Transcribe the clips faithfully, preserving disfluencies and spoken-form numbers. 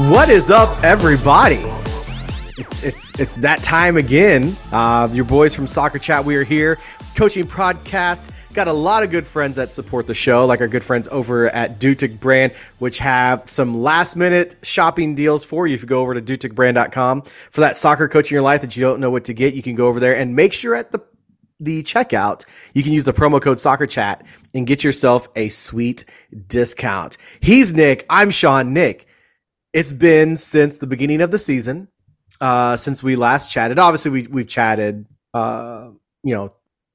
What is up, everybody? It's it's it's that time again. Uh, your boys from Soccer Chat, we are here. Coaching podcast. Got a lot of good friends that support the show, like our good friends over at Dutic Brand, which have some last-minute shopping deals for you. If you go over to dutic brand dot com for that soccer coach in your life that you don't know what to get, you can go over there and make sure at the the checkout, you can use the promo code SoccerChat and get yourself a sweet discount. He's Nick. I'm Sean. Nick, it's been since the beginning of the season, uh, since we last chatted. Obviously, we, we've chatted, uh, you know,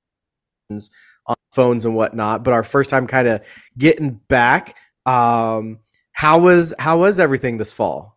on phones and whatnot, but our first time kind of getting back. Um, how was how was everything this fall?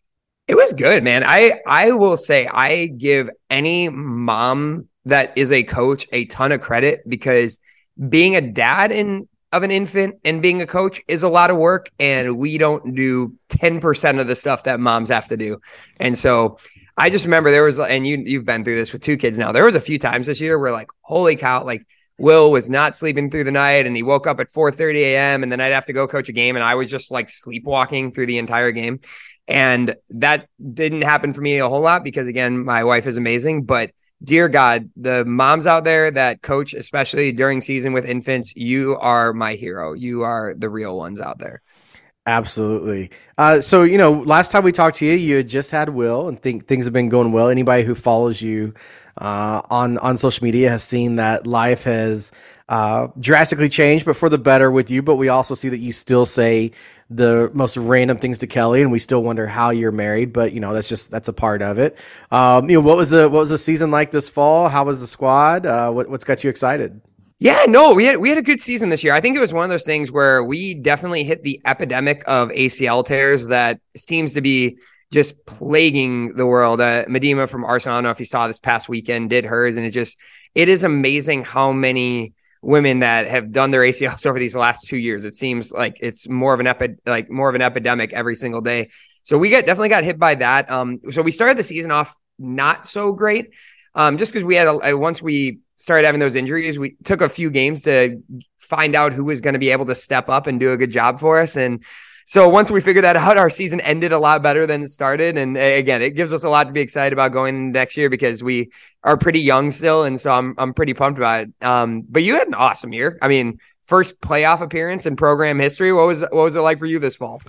It was good, man. I I will say I give any mom that is a coach a ton of credit, because being a dad in of an infant and being a coach is a lot of work, and we don't do ten percent of the stuff that moms have to do. And so I just remember there was, and you you've been through this with two kids now, there was a few times this year where, like, holy cow, like Will was not sleeping through the night and he woke up at four thirty a.m. and then I'd have to go coach a game and I was just like sleepwalking through the entire game. And that didn't happen for me a whole lot because, again, my wife is amazing. But dear God, the moms out there that coach, especially during season with infants, you are my hero. You are the real ones out there. Absolutely. Uh, so, you know, last time we talked to you, you had just had Will, and think things have been going well. Anybody who follows you uh, on, on social media has seen that life has uh, drastically changed, but for the better with you. But we also see that you still say the most random things to Kelly, and we still wonder how you're married, but you know, that's just, that's a part of it. Um, you know, what was the, what was the season like this fall? How was the squad? Uh, what, what's got you excited? Yeah, no, we had, we had a good season this year. I think it was one of those things where we definitely hit the epidemic of A C L tears that seems to be just plaguing the world. Uh, Medina from Arsenal, I don't know if you saw this past weekend, did hers. And it just, it is amazing how many women that have done their A C Ls over these last two years. It seems like it's more of an epi- like more of an epidemic every single day. So we got definitely got hit by that. Um, so we started the season off not so great, um, just because we had a, once we started having those injuries, we took a few games to find out who was going to be able to step up and do a good job for us. And so once we figured that out, our season ended a lot better than it started. And again, it gives us a lot to be excited about going next year because we are pretty young still. And so I'm I'm pretty pumped about it. Um, but you had an awesome year. I mean, first playoff appearance in program history. What was what was it like for you this fall?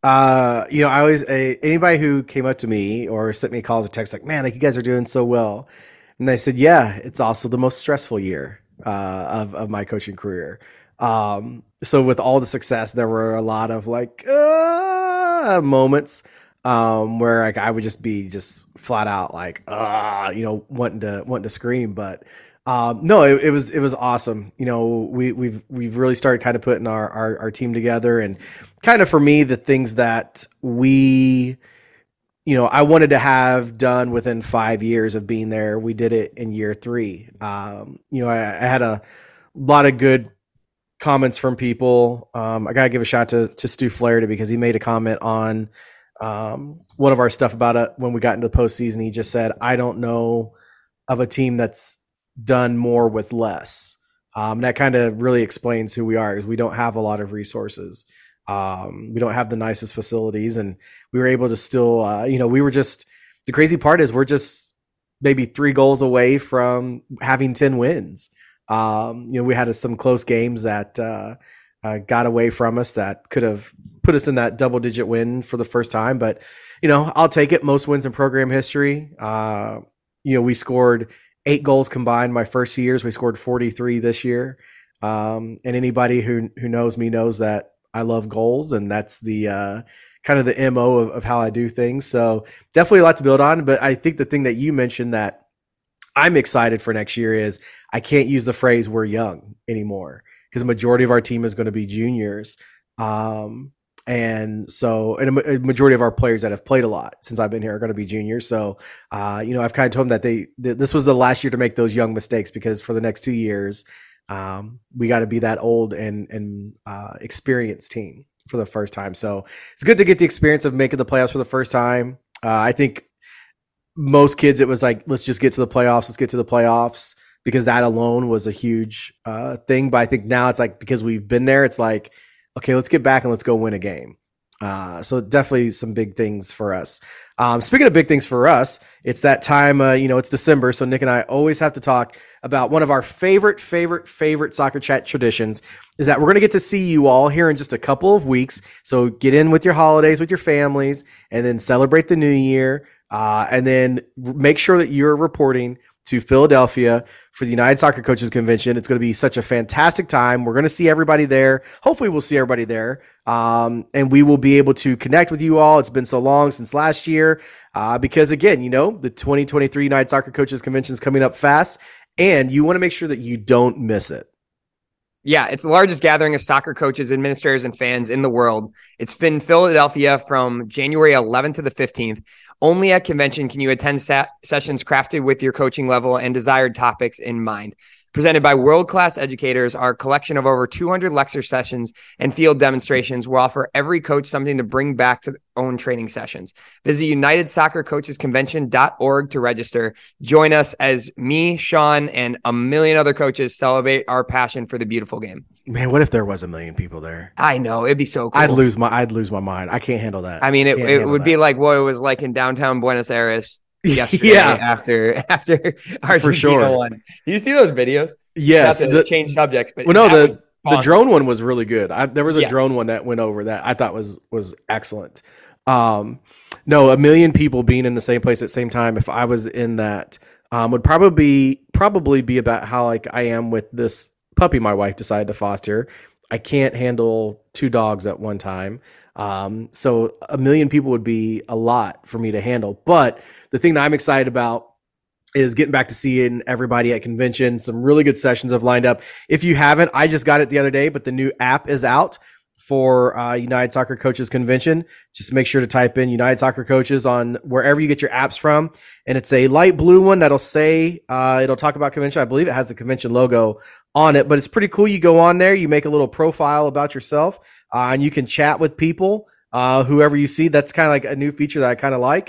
Uh, you know, I always, uh, anybody who came up to me or sent me calls or texts like, man, like you guys are doing so well. And they said, yeah, it's also the most stressful year uh, of, of my coaching career. Um, so with all the success, there were a lot of like uh, moments um, where like I would just be just flat out like, uh, you know, wanting to wanting to scream. But um, no, it, it was it was awesome. You know, we we've we've really started kind of putting our, our our team together, and kind of for me, the things that we, you know, I wanted to have done within five years of being there. We did it in year three. Um, you know, I, I had a lot of good comments from people. Um, I got to give a shout to, to Stu Flaherty because he made a comment on um, one of our stuff about it when we got into the postseason. He just said, I don't know of a team that's done more with less. Um, that kind of really explains who we are, because we don't have a lot of resources. Um, we don't have the nicest facilities, and we were able to still, uh, you know, we were just, the crazy part is we're just maybe three goals away from having ten wins. Um, you know, we had some close games that, uh, uh, got away from us that could have put us in that double digit win for the first time, but you know, I'll take it. Most wins in program history. Uh, you know, we scored eight goals combined my first two years. We scored forty-three this year. Um, and anybody who, who knows me knows that I love goals, and that's the uh, kind of the M O of, of how I do things. So definitely a lot to build on. But I think the thing that you mentioned that I'm excited for next year is I can't use the phrase we're young anymore, because the majority of our team is going to be juniors. Um, and so and a, a majority of our players that have played a lot since I've been here are going to be juniors. So, uh, you know, I've kind of told them that they th- this was the last year to make those young mistakes, because for the next two years, Um, we got to be that old and and uh, experienced team for the first time. So it's good to get the experience of making the playoffs for the first time. Uh, I think most kids, it was like, let's just get to the playoffs. Let's get to the playoffs, because that alone was a huge uh, thing. But I think now it's like, because we've been there, it's like, okay, let's get back and let's go win a game. Uh, so definitely some big things for us. Um, speaking of big things for us, it's that time, uh, you know, it's December. So Nick and I always have to talk about one of our favorite, favorite, favorite Soccer Chat traditions is that we're going to get to see you all here in just a couple of weeks. So get in with your holidays, with your families, and then celebrate the new year. Uh, and then make sure that you're reporting to Philadelphia for the United Soccer Coaches Convention. It's going to be such a fantastic time. We're going to see everybody there. Hopefully we'll see everybody there. Um, and we will be able to connect with you all. It's been so long since last year. Uh, because again, you know, the twenty twenty-three United Soccer Coaches Convention is coming up fast and you want to make sure that you don't miss it. Yeah, it's the largest gathering of soccer coaches, administrators, and fans in the world. It's in Philadelphia from January eleventh to the fifteenth. Only at convention can you attend sa- sessions crafted with your coaching level and desired topics in mind. Presented by world-class educators, our collection of over two hundred lecture sessions and field demonstrations will offer every coach something to bring back to their own training sessions. Visit united soccer coaches convention dot org to register. Join us as me, Sean, and a million other coaches celebrate our passion for the beautiful game. Man, what if there was a million people there? I know, it'd be so cool. I'd lose my I'd lose my mind. I can't handle that. I mean, it, it would that. be like what it was like in downtown Buenos Aires yesterday yeah. after after Argentina for sure. won. Do you see those videos? Yes. Not to the, change subjects, but well, no, the the drone one was really good. I, there was a yes. drone one that went over that I thought was was excellent. Um, no, a million people being in the same place at the same time. If I was in that, um, would probably be, probably be about how like I am with this puppy my wife decided to foster. I can't handle two dogs at one time. Um, so a million people would be a lot for me to handle. But the thing that I'm excited about is getting back to seeing everybody at convention. Some really good sessions have lined up. If you haven't, I just got it the other day, but the new app is out for uh, United Soccer Coaches Convention. Just make sure to type in United Soccer Coaches on wherever you get your apps from. And it's a light blue one that'll say, uh, it'll talk about convention. I believe it has the convention logo on it, but it's pretty cool. You go on there, you make a little profile about yourself, uh, and you can chat with people, uh, whoever you see. That's kind of like a new feature that I kind of like.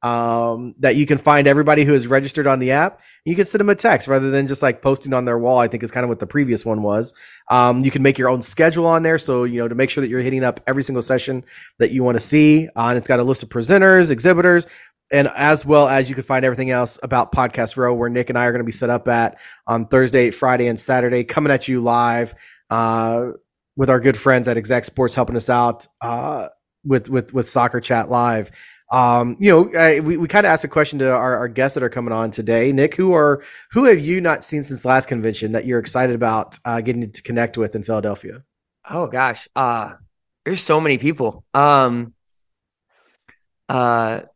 Um, that you can find everybody who is registered on the app. You can send them a text rather than just like posting on their wall. I think is kind of what the previous one was. Um, you can make your own schedule on there. So, you know, to make sure that you're hitting up every single session that you want to see. Uh, and it's got a list of presenters, exhibitors, and as well as you can find everything else about Podcast Row, where Nick and I are going to be set up at on Thursday, Friday, and Saturday, coming at you live, uh, with our good friends at Exact Sports helping us out, uh, with, with, with Soccer Chat Live. Um, you know, I, we, we kind of asked a question to our, our guests that are coming on today. Nick, who are, who have you not seen since last convention that you're excited about, uh, getting to connect with in Philadelphia? Oh gosh. Uh, there's so many people. Um, uh,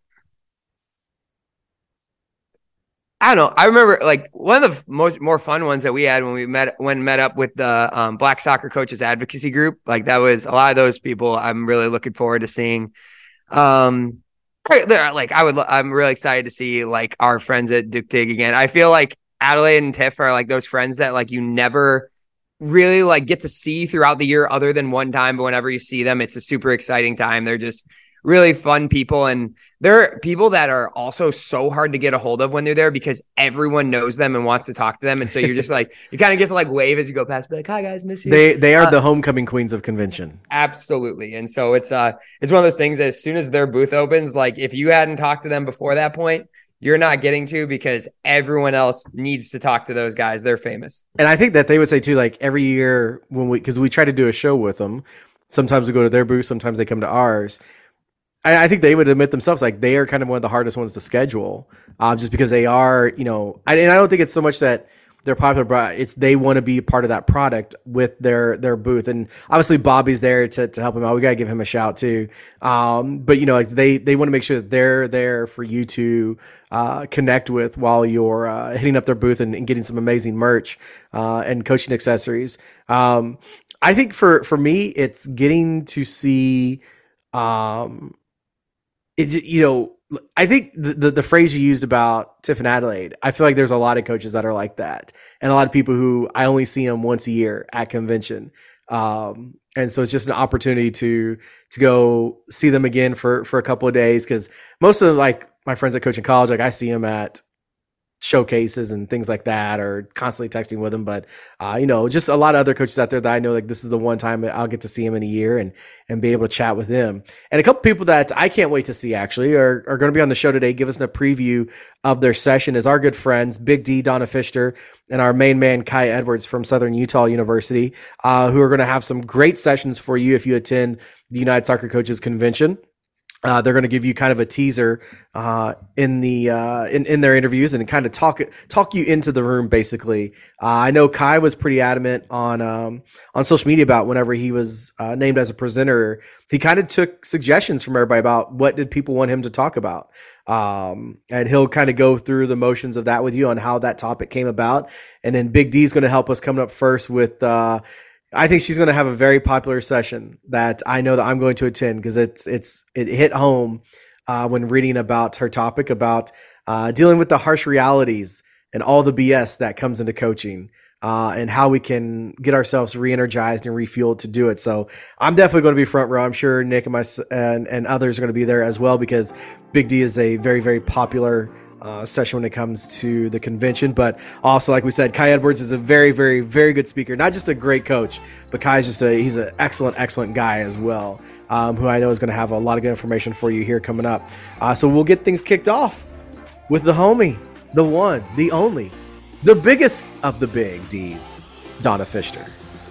I don't know. I remember like one of the most more fun ones that we had when we met when met up with the um, Black Soccer Coaches Advocacy Group. Like that was a lot of those people. I'm really looking forward to seeing. Um, They're like I would. I'm really excited to see like our friends at Duke Dig again. I feel like Adelaide and Tiff are like those friends that like you never really like get to see throughout the year, other than one time. But whenever you see them, it's a super exciting time. They're just really fun people, and they're people that are also so hard to get a hold of when they're there because everyone knows them and wants to talk to them. And so you're just like you kind of get to like wave as you go past, be like, "Hi guys, miss you." They they are uh, the homecoming queens of convention. Absolutely. And so it's uh it's one of those things that as soon as their booth opens, like if you hadn't talked to them before that point, you're not getting to because everyone else needs to talk to those guys. They're famous. And I think that they would say too, like every year when we, because we try to do a show with them, sometimes we go to their booth, sometimes they come to ours. I, I think they would admit themselves like they are kind of one of the hardest ones to schedule, uh, just because they are, you know, I, and I don't think it's so much that they're popular, but it's they want to be part of that product with their their booth. And obviously Bobby's there to to help him out. We gotta give him a shout too. Um, but you know, like they they want to make sure that they're there for you to uh, connect with while you're uh, hitting up their booth and, and getting some amazing merch uh, and coaching accessories. Um, I think for for me, it's getting to see. Um, it you know. I think the, the, the phrase you used about Tiff and Adelaide, I feel like there's a lot of coaches that are like that. And a lot of people who I only see them once a year at convention. Um, and so it's just an opportunity to, to go see them again for, for a couple of days. Cause most of like my friends that coach in college, like I see them at showcases and things like that, or constantly texting with him. But uh, you know, just a lot of other coaches out there that I know, like this is the one time I'll get to see him in a year and and be able to chat with him. And a couple people that I can't wait to see actually are, are going to be on the show today, give us a preview of their session, is our good friends Big D, Donna Fisher, and our main man Kai Edwards from Southern Utah University, uh, who are going to have some great sessions for you if you attend the United Soccer Coaches Convention. Uh, they're going to give you kind of a teaser uh, in the uh, in in their interviews and kind of talk talk you into the room. Basically, uh, I know Kai was pretty adamant on um, on social media about whenever he was uh, named as a presenter, he kind of took suggestions from everybody about what did people want him to talk about, um, and he'll kind of go through the motions of that with you on how that topic came about. And then Big D is going to help us coming up first with. Uh, I think she's going to have a very popular session that I know that I'm going to attend because it's it's it hit home uh, when reading about her topic about uh, dealing with the harsh realities and all the B S that comes into coaching uh, and how we can get ourselves re-energized and refueled to do it. So I'm definitely going to be front row. I'm sure Nick and my and, and others are going to be there as well because Big D is a very very popular Uh, session when it comes to the convention. But also, like we said, Kai Edwards is a very, very, very good speaker. Not just a great coach, but Kai's just a he's an excellent, excellent guy as well, um, who I know is going to have a lot of good information for you here coming up. Uh, so we'll get things kicked off with the homie, the one, the only, the biggest of the big D's, Donna Fisher.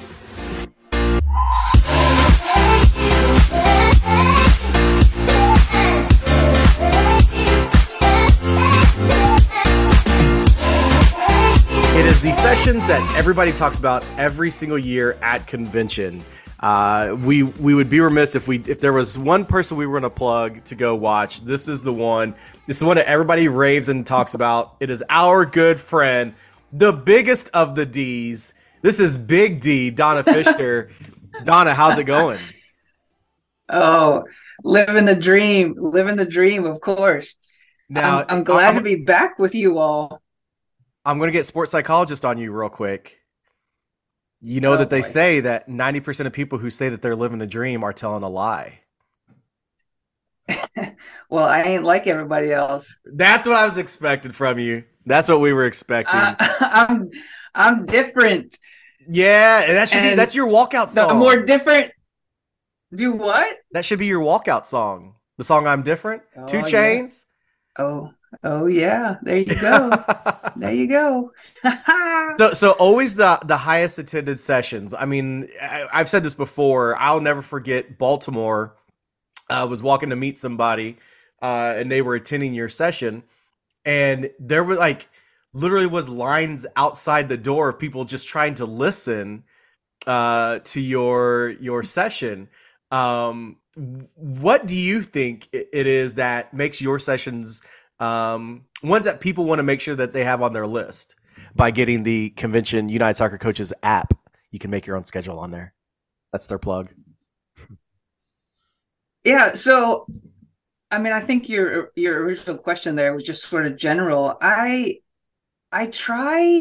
It is the sessions that everybody talks about every single year at convention. Uh, we we would be remiss if we if there was one person we were going to plug to go watch. This is the one. This is the one that everybody raves and talks about. It is our good friend, the biggest of the D's. This is Big D, Donna Fisher. Donna, how's it going? Oh, living the dream, living the dream, of course. Now, I'm, I'm glad I'm, to be back with you all. I'm going to get sports psychologist on you real quick. You know oh, that they boy. say that ninety percent of people who say that they're living a dream are telling a lie. Well, I ain't like everybody else. That's what I was expecting from you. That's what we were expecting. I, I'm I'm different. Yeah, that should and be that's your walkout song. The more different. Do what? That should be your walkout song. The song "I'm Different." Oh, Two Chainz. Yeah. Oh. Oh yeah, there you go. There you go. so, so always the the highest attended sessions. I mean, I, I've said this before. I'll never forget Baltimore. I uh, was walking to meet somebody, uh, and they were attending your session, and there were like literally was lines outside the door of people just trying to listen uh, to your your session. Um, what do you think it is that makes your sessions Um, ones that people want to make sure that they have on their list by getting the Convention United Soccer Coaches app? You can make your own schedule on there. That's their plug. Yeah. So, I mean, I think your, your original question there was just sort of general. I, I try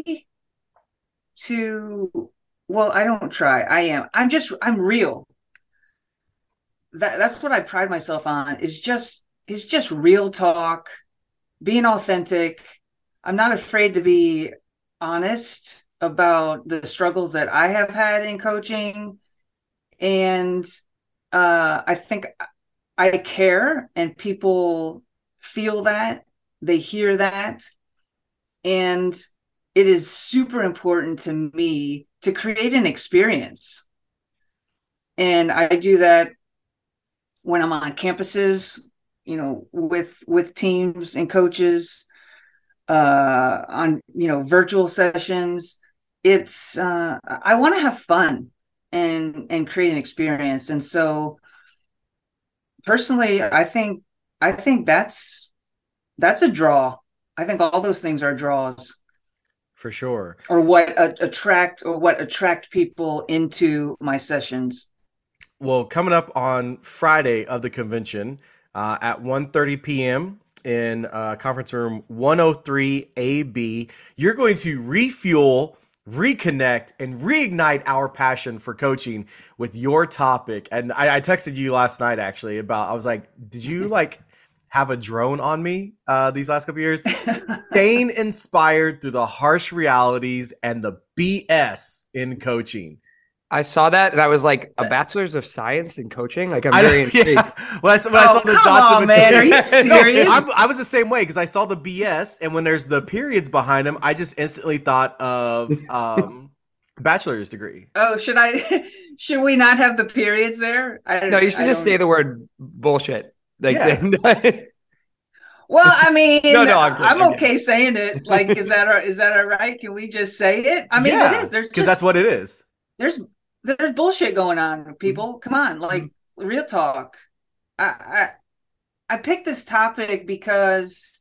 to, well, I don't try. I am, I'm just, I'm real. That that's what I pride myself on is just, is just real talk. Being authentic. I'm not afraid to be honest about the struggles that I have had in coaching. And uh, I think I care and people feel that, they hear that. And it is super important to me to create an experience. And I do that when I'm on campuses, you know, with, with teams and coaches, uh, on, you know, virtual sessions. It's, uh, I want to have fun and, and create an experience. And so personally, I think, I think that's, that's a draw. I think all those things are draws. For sure. Or what uh, attract, or what attract people into my sessions. Well, coming up on Friday of the convention, Uh, at one thirty p.m. in uh, conference room one oh three A B. You're going to refuel, reconnect, and reignite our passion for coaching with your topic. And I, I texted you last night, actually, about, I was like, did you like have a drone on me uh, these last couple of years. Staying inspired through the harsh realities and the B S in coaching. I saw that and I was like, a bachelor's of science in coaching? Like, I'm I very know, intrigued. yeah. When I, when I Oh, saw the come dots on, in man. Are between, you serious? I'm, I was the same way because I saw the B S, and when there's the periods behind them, I just instantly thought of um, bachelor's degree. Oh, should I? Should we not have the periods there? I, No, you should I just don't- say the word bullshit. Like, Yeah. Well, I mean, No, no, I'm kidding, I'm I'm okay saying it. Like, is that all- is that all right? Can we just say it? I mean, yeah, it is. There's because just- that's what it is. there's there's bullshit going on, people. Come on, like real talk. I I, I picked this topic because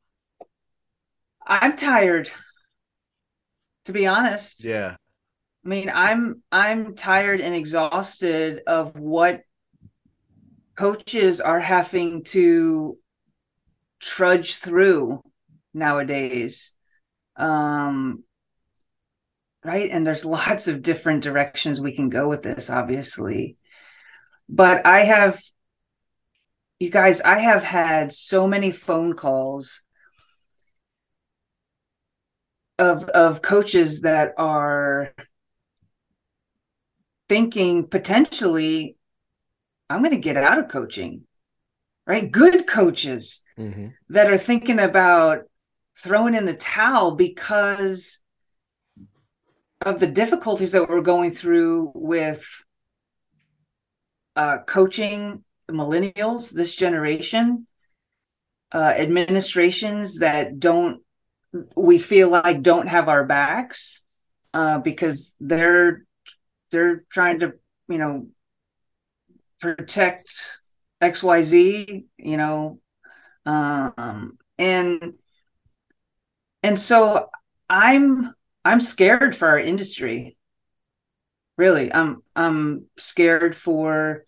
I'm tired. To be honest, Yeah. I mean, I'm I'm tired and exhausted of what coaches are having to trudge through nowadays. Um, right? And there's lots of different directions we can go with this, obviously. But I have, you guys, I have had so many phone calls of of coaches that are thinking potentially, I'm going to get out of coaching, right? Good coaches Mm-hmm. that are thinking about throwing in the towel because of the difficulties that we're going through with uh, coaching millennials, this generation, uh, administrations that don't, we feel like don't have our backs uh, because they're they're trying to, you know, protect X Y Z, you know, um, and and so I'm I'm scared for our industry. Really, I'm I'm scared for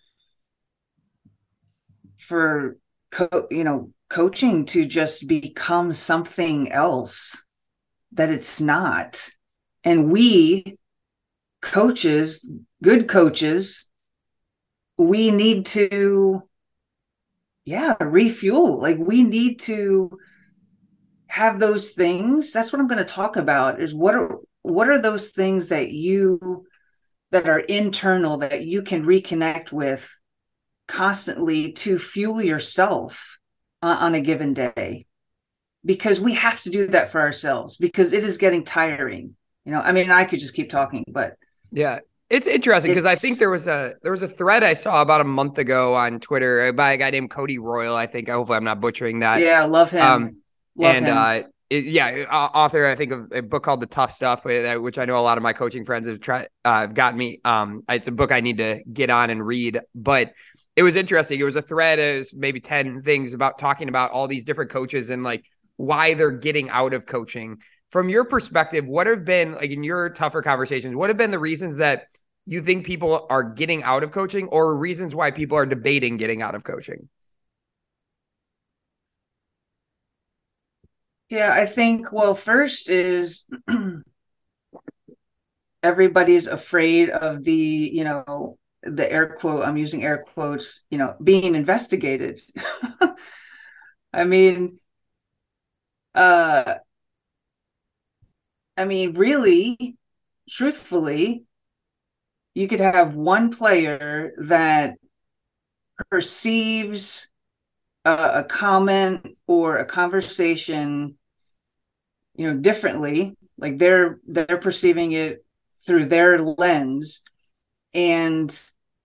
for co- you know, coaching to just become something else that it's not. And we coaches, good coaches, we need to yeah, refuel. Like we need to have those things. That's what I'm going to talk about is what are what are those things that you that are internal that you can reconnect with constantly to fuel yourself uh, on a given day, because we have to do that for ourselves because it is getting tiring. You know, I mean, I could just keep talking, but Yeah. It's interesting because I It's- think there was a there was a thread I saw about a month ago on Twitter by a guy named Cody Royal. I think hopefully I'm not butchering that. yeah, love him. Um, love and him. uh, it, yeah, uh, author I think of a book called The Tough Stuff, uh, which I know a lot of my coaching friends have tried uh, gotten me. Um, it's a book I need to get on and read, but it was interesting. It was a thread, it was maybe ten things about talking about all these different coaches and like why they're getting out of coaching. From your perspective, what have been like in your tougher conversations? What have been the reasons that you think people are getting out of coaching, or reasons why people are debating getting out of coaching? Yeah, I think, well, first is everybody's afraid of the, you know, the air quote, I'm using air quotes, you know, being investigated. I mean, uh, I mean, really, truthfully, you could have one player that perceives a, a comment or a conversation, you know, differently, like they're they're perceiving it through their lens, and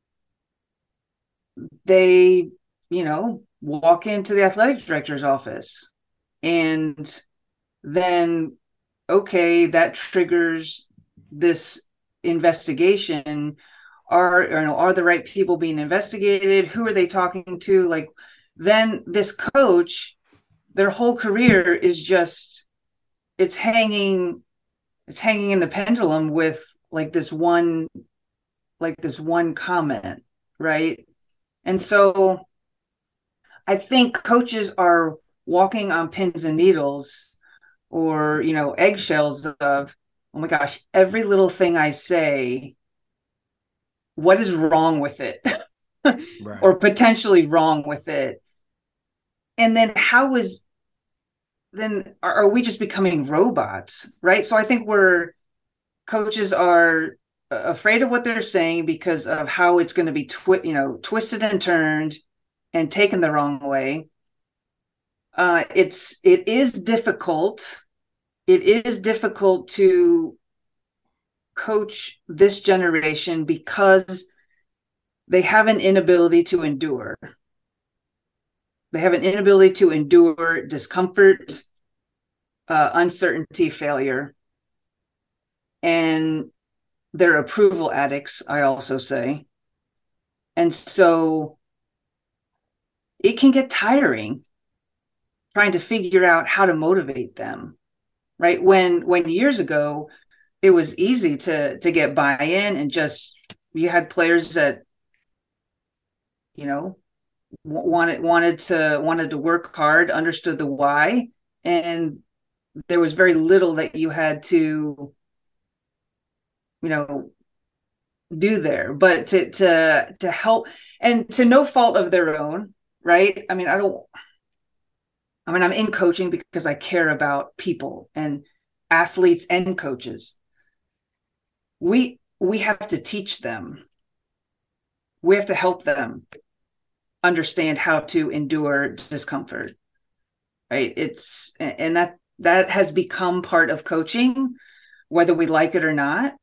they, you know, walk into the athletic director's office, and then okay, that triggers this investigation. Are, you know, are the right people being investigated? Who are they talking to? Like, then this coach, their whole career is just, it's hanging, it's hanging in the pendulum with like this one, like this one comment, right? And so I think coaches are walking on pins and needles, or, you know, eggshells of, oh my gosh, every little thing I say, what is wrong with it? Right. Or potentially wrong with it. and then how is then are, are we just becoming robots, right? So I think we're coaches are afraid of what they're saying because of how it's going to be twi- you know twisted and turned and taken the wrong way. Uh, it's it is difficult. It is difficult to coach this generation because they have an inability to endure. They have an inability to endure discomfort, uh, uncertainty, failure, and they're approval addicts, I also say. And so it can get tiring trying to figure out how to motivate them, right? When when years ago, it was easy to to get buy-in and just you had players that, you know, wanted wanted to wanted to work hard, understood the why, and there was very little that you had to, you know, do there. But to to to help, and to no fault of their own, right? I mean, I don't I mean, I'm in coaching because I care about people and athletes and coaches. We we have to teach them. We have to help them understand how to endure discomfort. Right? It's and that that has become part of coaching, whether we like it or not.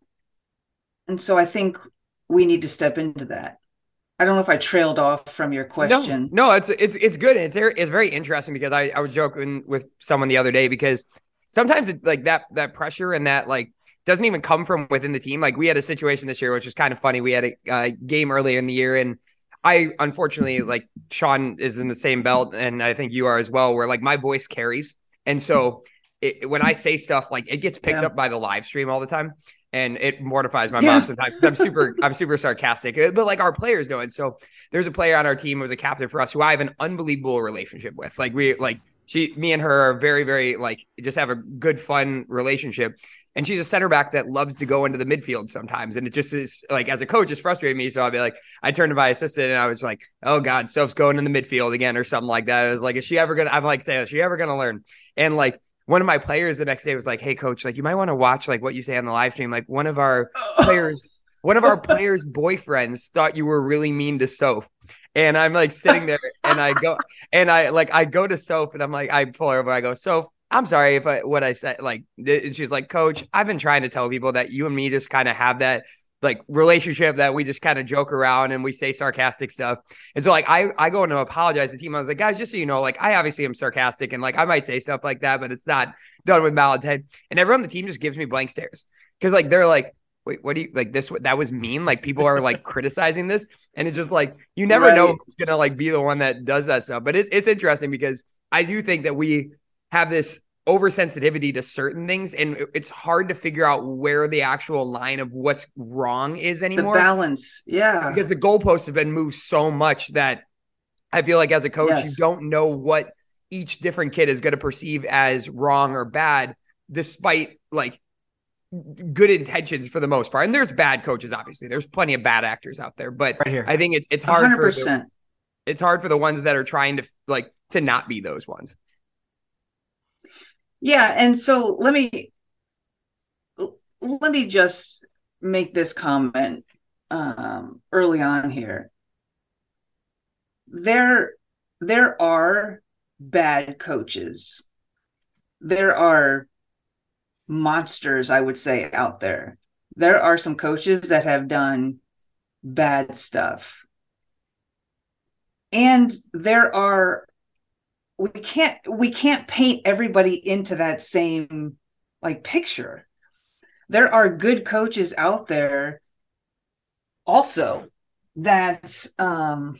And so I think we need to step into that. I don't know if I trailed off from your question. No, no, it's it's it's good. It's it's very interesting because I, I was joking with someone the other day because sometimes it, like that that pressure and that like doesn't even come from within the team. Like we had a situation this year which was kind of funny. We had a uh, game early in the year, and I unfortunately, like Sean is in the same belt, and I think you are as well, where like my voice carries, and so it, when I say stuff, like it gets picked Yeah. up by the live stream all the time. And it mortifies my Yeah. mom sometimes because I'm super, I'm super sarcastic, but like our players know it. So there's a player on our team who was a captain for us who I have an unbelievable relationship with. Like we, like she, me and her are very, very like just have a good, fun relationship. And she's a center back that loves to go into the midfield sometimes. And it just is like, as a coach, it's frustrated me. So I'll be like, I turned to my assistant and I was like, oh God, Soph's going in the midfield again or something like that. I was like, is she ever going to, I'm like, saying, is she ever going to learn? And like, one of my players the next day was like, hey coach, like you might want to watch like what you say on the live stream. Like one of our players, one of our players' boyfriends thought you were really mean to Soph. And I'm like sitting there and I go and I like I go to Soph and I'm like, I pull her over, I go, Soph, I'm sorry if I what I said, like and she's like, coach, I've been trying to tell people that you and me just kind of have that like relationship that we just kind of joke around and we say sarcastic stuff. And so like I I go in to apologize to the team. I was like, guys, just so you know, like I obviously am sarcastic and like I might say stuff like that, but it's not done with malintent. And everyone on the team just gives me blank stares because like they're like, wait, what do you like this? That was mean. Like people are like criticizing this, and it's just like you never Right. know who's gonna like be the one that does that stuff. But it's it's interesting because I do think that we have this oversensitivity to certain things, and it's hard to figure out where the actual line of what's wrong is The anymore balance. Yeah. because the goalposts have been moved so much that I feel like as a coach, Yes. you don't know what each different kid is going to perceive as wrong or bad, despite like good intentions for the most part. And there's bad coaches, obviously. There's plenty of bad actors out there, but Right here. I think it's it's hard for the, one hundred percent. it's hard for the ones that are trying to like to not be those ones. Yeah, and so let me let me just make this comment um, early on here. There, there are bad coaches. There are monsters, I would say, out there. There are some coaches that have done bad stuff. And there are we can't we can't paint everybody into that same like picture. There are good coaches out there also that um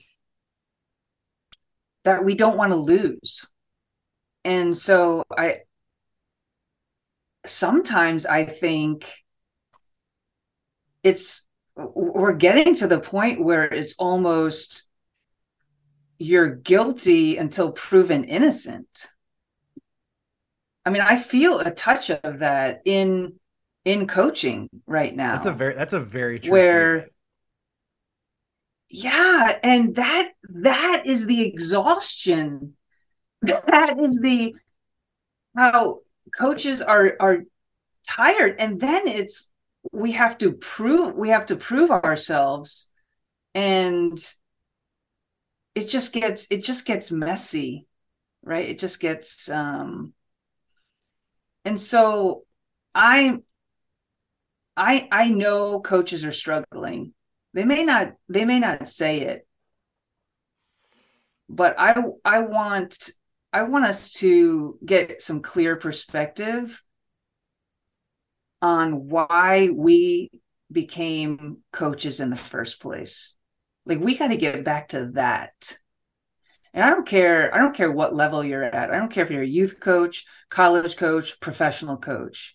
that we don't want to lose. And so I sometimes I think it's we're getting to the point where it's almost you're guilty until proven innocent. I mean, I feel a touch of that in in coaching right now. That's a very that's a very true where statement. yeah, and that that is the exhaustion That is the how coaches are are tired, and then it's we have to prove we have to prove ourselves, and it just gets it just gets messy, right? It just gets um and so I I I know coaches are struggling. They may not they may not say it, but I I want I want us to get some clear perspective on why we became coaches in the first place. Like we got to get back to that. And I don't care I don't care what level you're at. I don't care if you're a youth coach, college coach, professional coach.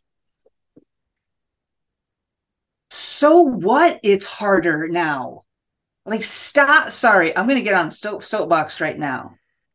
So what? It's harder now. Like stop. Sorry, I'm going to get on soap soapbox right now.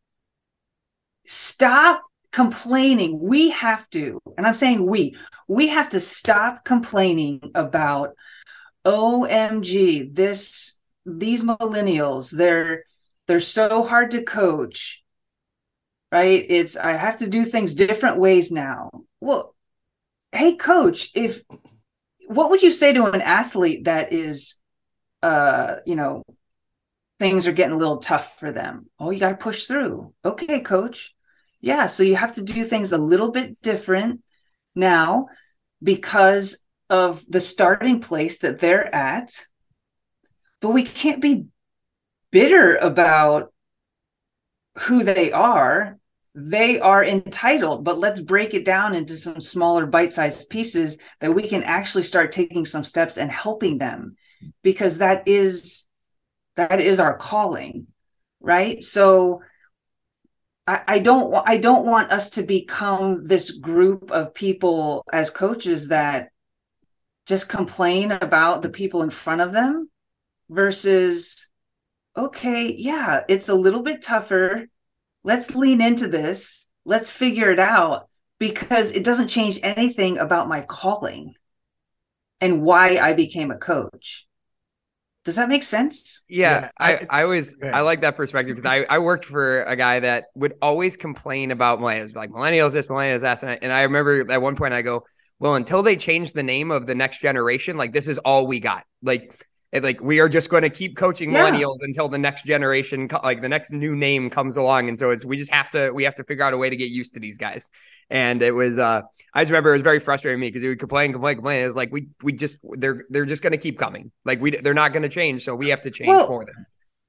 Stop complaining. We have to, and I'm saying we, we have to stop complaining about O M G, this these millennials, they're they're so hard to coach, right? It's I have to do things different ways now. Well, hey coach, if what would you say to an athlete that is uh, you know, things are getting a little tough for them? Oh, you got to push through. Okay, coach. Yeah, so you have to do things a little bit different now because of the starting place that they're at. But we can't be bitter about who they are. They are entitled, but let's break it down into some smaller bite-sized pieces that we can actually start taking some steps and helping them, because that is that is our calling, right? So I, I don't I don't want us to become this group of people as coaches that just complain about the people in front of them versus, okay, yeah, it's a little bit tougher. Let's lean into this. Let's figure it out, because it doesn't change anything about my calling and why I became a coach. Does that make sense? Yeah, Yeah, I, I I always go ahead. I like that perspective because I, I worked for a guy that would always complain about millennials, like millennials this, millennials that, and I, and I remember at one point I go, well, until they change the name of the next generation, like this is all we got. Like, it, like we are just going to keep coaching Yeah. millennials until the next generation, co- like the next new name comes along, and so it's we just have to we have to figure out a way to get used to these guys. And it was uh I just remember it was very frustrating me because he would complain, complain, complain. It was like we we just they're they're just going to keep coming. Like we they're not going to change, so we have to change Well, for them.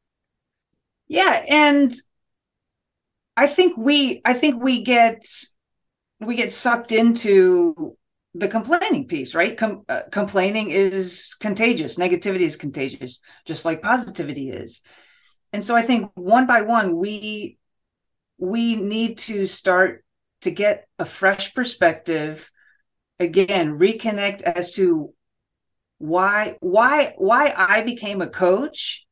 yeah, and I think we I think we get we get sucked into the complaining piece, right? Com- uh, complaining is contagious. Negativity is contagious, just like positivity is. And so I think one by one, we we need to start to get a fresh perspective. Again, reconnect as to why why why I became a coach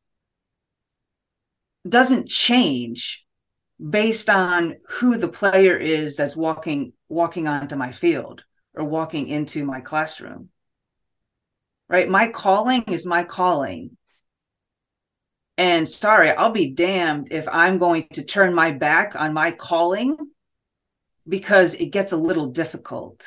doesn't change based on who the player is that's walking walking onto my field or walking into my classroom, right? My calling is my calling, and sorry, I'll be damned if I'm going to turn my back on my calling because it gets a little difficult.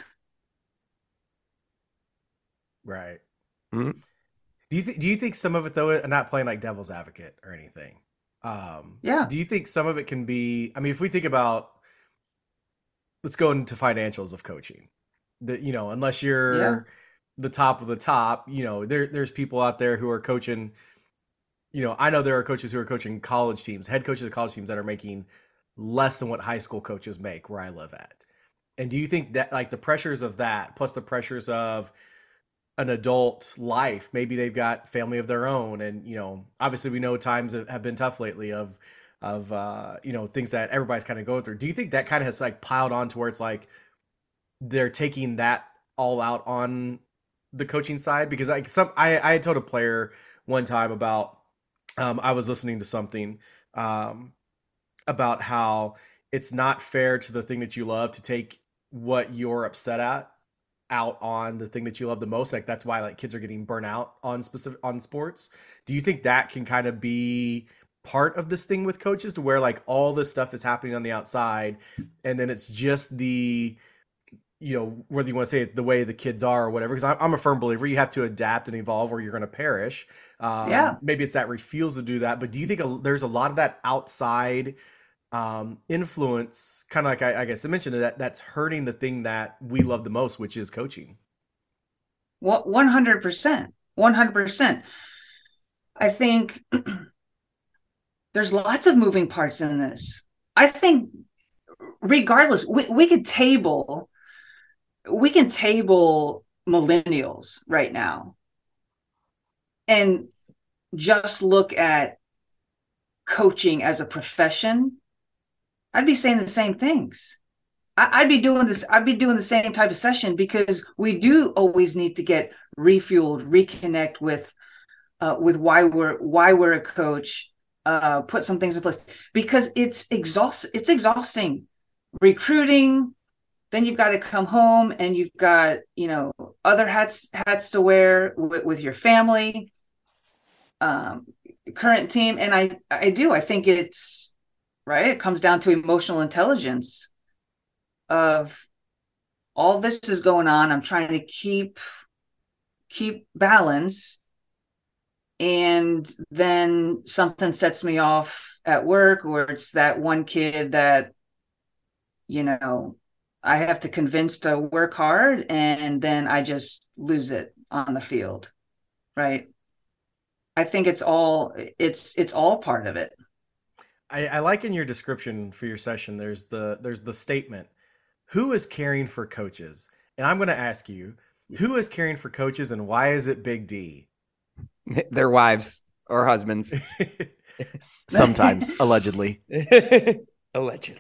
Right. Mm-hmm. Do you th- do you think some of it though, and not playing like devil's advocate or anything? Um, Yeah. do you think some of it can be? I mean, if we think about, let's go into financials of coaching. That you know, unless Yeah. you're the top of the top, you know, there there's people out there who are coaching. You know, I know there are coaches who are coaching college teams, head coaches of college teams that are making less than what high school coaches make where I live at. And do you think that like the pressures of that, plus the pressures of an adult life, maybe they've got family of their own, and you know, obviously we know times have been tough lately of of uh, you know, things that everybody's kind of going through. Do you think that kind of has like piled on to where it's like they're taking that all out on the coaching side? Because like some, I I had told a player one time about um, I was listening to something um, about how it's not fair to the thing that you love to take what you're upset at out on the thing that you love the most. Like that's why like kids are getting burnt out on specific on sports. Do you think that can kind of be part of this thing with coaches to where like all this stuff is happening on the outside and then it's just the, you know, whether you want to say it the way the kids are or whatever, because I'm a firm believer you have to adapt and evolve or you're going to perish. Um, Yeah. Maybe it's that refuse to do that. But do you think a, there's a lot of that outside um, influence, kind of like I, I guess I mentioned, that that's hurting the thing that we love the most, which is coaching? Well, one hundred percent. one hundred percent. I think there's lots of moving parts in this. I think regardless, we, we could table, we can table millennials right now and just look at coaching as a profession. I'd be saying the same things. I, I'd be doing this. I'd be doing the same type of session because we do always need to get refueled, reconnect with, uh, with why we're, why we're a coach. Uh, put some things in place because it's exhaust it's exhausting recruiting. Then you've got to come home and you've got, you know, other hats hats to wear with, with your family, um, current team. And I I do I think it's right. It comes down to emotional intelligence of all this is going on. I'm trying to keep keep balance. And then something sets me off at work, or it's that one kid that, you know, I have to convince to work hard and then I just lose it on the field. Right. I think it's all, it's, it's all part of it. I, I like in your description for your session, there's the, there's the statement, who is caring for coaches? And I'm going to ask you, who is caring for coaches and why is it Big D? Their wives or husbands. Sometimes, allegedly. Allegedly.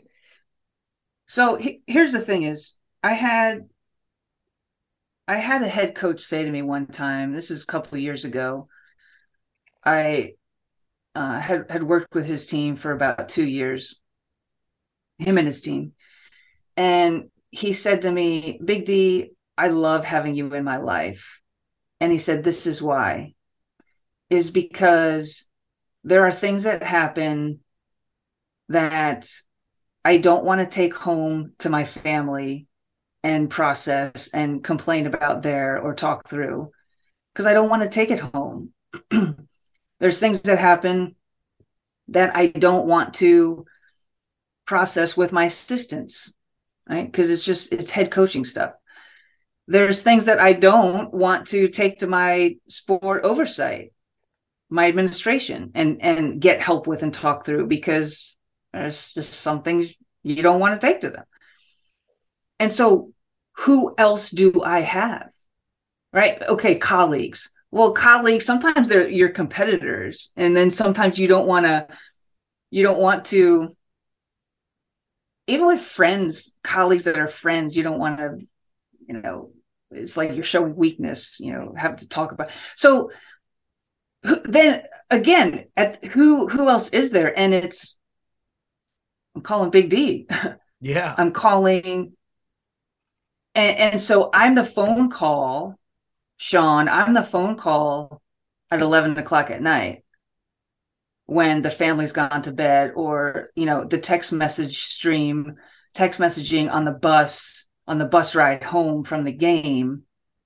So he, here's the thing is I had, I had a head coach say to me one time, this is a couple of years ago, I uh, had, had worked with his team for about two years, him and his team. And he said to me, Big D, I love having you in my life. And he said, this is why, is because there are things that happen that I don't want to take home to my family and process and complain about there or talk through, because I don't want to take it home. There's things that happen that I don't want to process with my assistants, right? Because it's just, it's head coaching stuff. There's things that I don't want to take to my sport oversight, my administration, and, and get help with and talk through, because there's just some things you don't want to take to them. And so who else do I have? Right? Okay, colleagues. Well, colleagues, sometimes they're your competitors. And then sometimes you don't want to, you don't want to, even with friends, colleagues that are friends, you don't want to, you know, it's like you're showing weakness, you know, have to talk about. So then again, at who, who else is there? And it's, I'm calling Big D. Yeah. I'm calling. And, and so I'm the phone call, Sean, I'm the phone call at eleven o'clock at night when the family's gone to bed, or, you know, the text message stream, text messaging on the bus, on the bus ride home from the game.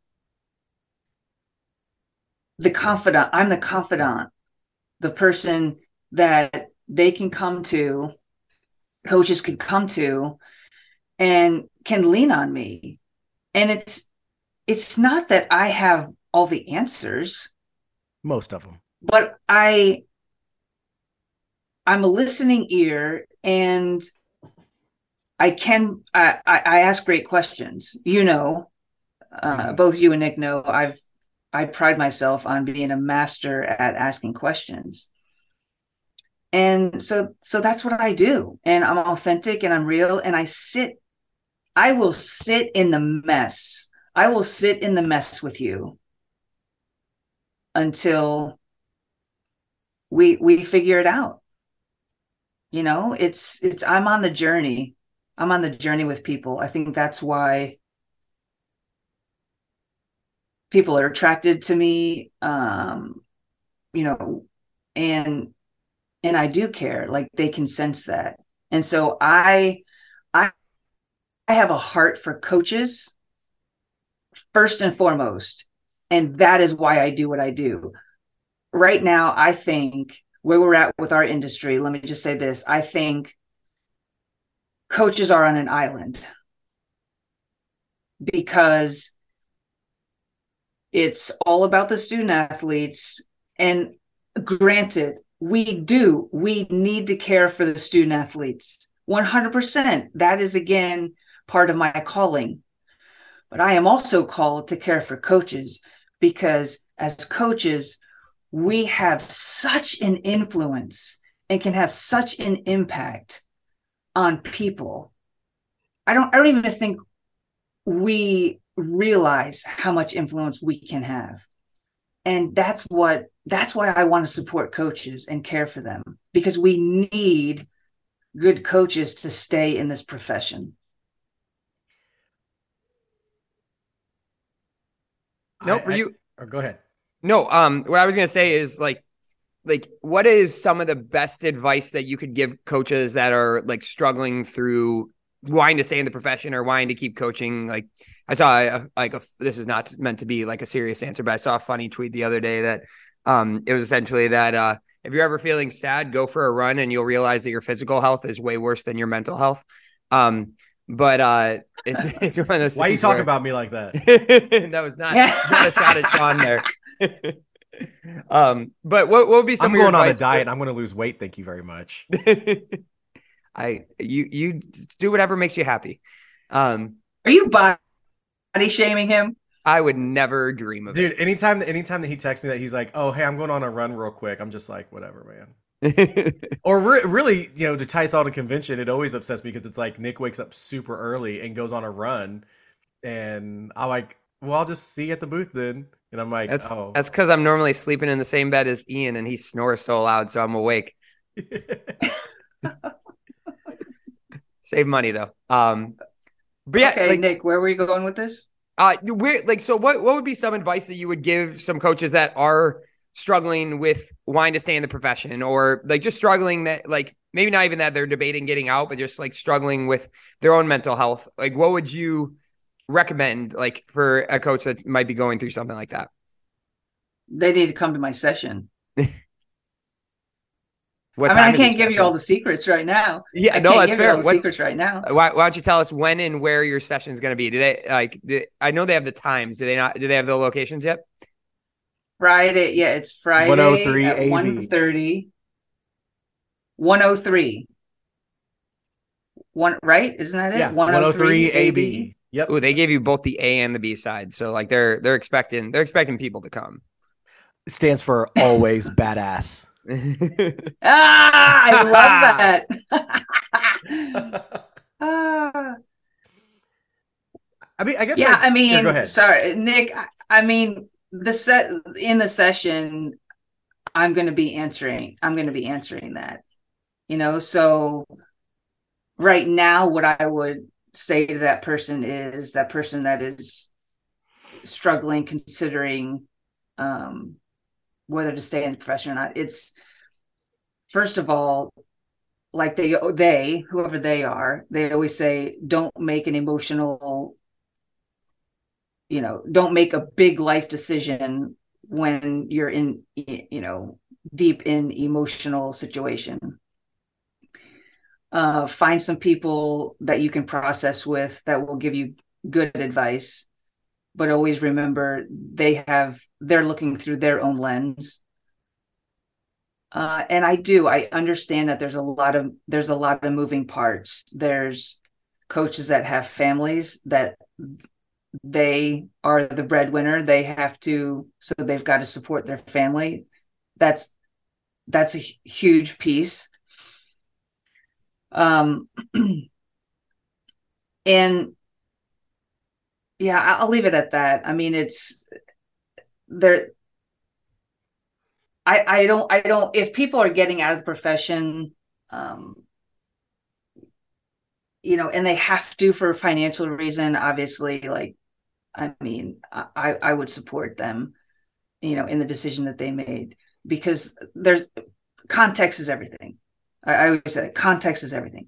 The confidant, I'm the confidant, the person that they can come to, coaches can come to and can lean on me. And it's, it's not that I have all the answers. Most of them. But I, I'm a listening ear, and I can, I, I ask great questions. You know, uh, mm-hmm. Both you and Nick know I've, I pride myself on being a master at asking questions. And so, so that's what I do. And I'm authentic and I'm real. And I sit, I will sit in the mess. I will sit in the mess with you until we, we figure it out. You know, it's, it's, I'm on the journey. I'm on the journey with people. I think that's why people are attracted to me. Um, you know, and and I do care. Like they can sense that. And so I I I have a heart for coaches first and foremost. And that is why I do what I do. Right now, I think where we're at with our industry, let me just say this. I think coaches are on an island because it's all about the student athletes. And granted, we do, we need to care for the student athletes. one hundred percent. That is, again, part of my calling. But I am also called to care for coaches because as coaches, we have such an influence and can have such an impact on people. I don't, I don't even think we realize how much influence we can have. And that's what, that's why I want to support coaches and care for them, because we need good coaches to stay in this profession. No, I- for I- you. Or go ahead. No, um, what I was gonna say is like, like, what is some of the best advice that you could give coaches that are like struggling through wanting to stay in the profession or wanting to keep coaching? Like, I saw a, like a, this is not meant to be like a serious answer, but I saw a funny tweet the other day that um, it was essentially that uh, if you're ever feeling sad, go for a run and you'll realize that your physical health is way worse than your mental health. Um, but uh, it's it's one of those. Why are you things talking where- about me like that? that was not, not a shot at Sean there. um, but what, what would be some I'm of your going on a advice diet. for- And I'm going to lose weight. Thank you very much. I you you do whatever makes you happy. Um, Are you body shaming him? I would never dream of Dude, anytime anytime that he texts me that he's like, oh, hey, I'm going on a run real quick, I'm just like, whatever, man. it. Or re- really, you know, to tie us all to convention, it always upsets me because it's like Nick wakes up super early and goes on a run. And I'm like, well, I'll just see you at the booth then. And I'm like, That's oh. that's because I'm normally sleeping in the same bed as Ian, and he snores so loud, so I'm awake. Save money though. Um, but yeah, Okay, like, Nick, where were you going with this? Uh, we're like, so what, what would be some advice that you would give some coaches that are struggling with wanting to stay in the profession, or like just struggling that, like, maybe not even that they're debating getting out, but just like struggling with their own mental health? Like, what would you recommend, like, for a coach that might be going through something like that? They need to come to my session. What I mean, time I is can't it, give you session? all the secrets right now. Yeah, I no, can't that's give you fair. all the What- secrets right now. Why, why don't you tell us when and where your session is going to be? Do they like, do, I know they have the times. Do they not, do they have the locations yet? Friday, yeah, it's Friday one oh three at A B. one thirty. one oh three. One, right? Isn't that it? Yeah, one oh three A B. Yep. Oh, they gave you both the A and the B side. So like they're, they're expecting, they're expecting people to come. It stands for always badass. Ah, I love that. ah. I mean, I guess. Yeah, like, I mean, here, go ahead. sorry, Nick. I, I mean, the set in the session, I'm going to be answering. I'm going to be answering that. You know, so right now, what I would say to that person is that person that is struggling, considering um, whether to stay in the profession or not. It's first of all, like they they whoever they are, they always say, don't make an emotional. You know, don't make a big life decision when you're in, you know, deep in emotional situation. Uh, find some people that you can process with that will give you good advice, but always remember they have, they're looking through their own lens. Uh, and I do, I understand that there's a lot of, there's a lot of moving parts. There's coaches that have families that they are the breadwinner. They have to, so they've got to support their family. That's, that's a huge piece. Um, and yeah, I'll leave it at that. I mean, it's there. I, I don't, I don't, if people are getting out of the profession, um, you know, and they have to for a financial reason, obviously, like, I mean, I, I would support them, you know, in the decision that they made, because there's context is everything. I, I always say that context is everything.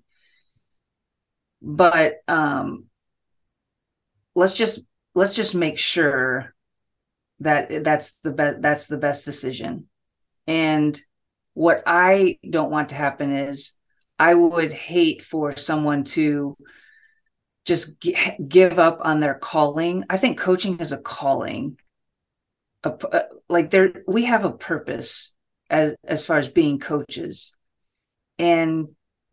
But um, let's just let's just make sure that that's the best that's the best decision. And what I don't want to happen is I would hate for someone to just g- give up on their calling. I think coaching is a calling. A, a, like there, we have a purpose as as far as being coaches, and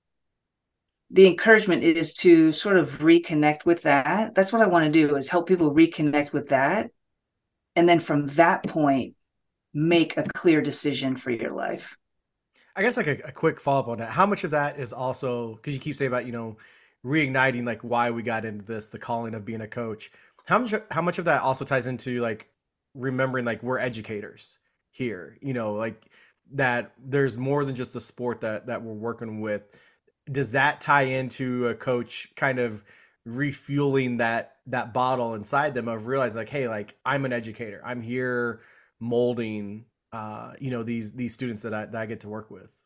the encouragement is to sort of reconnect with that. That's what I want to do, is help people reconnect with that, and then from that point, make a clear decision for your life. I guess like a, a quick follow up on that. How much of that is also, because you keep saying about, you know, reigniting like why we got into this, the calling of being a coach. How much how much of that also ties into like remembering like we're educators here, you know, like that there's more than just the sport that that we're working with. Does that tie into a coach kind of refueling that that bottle inside them of realizing like, hey, like I'm an educator. I'm here molding uh, you know, these these students that I that I get to work with.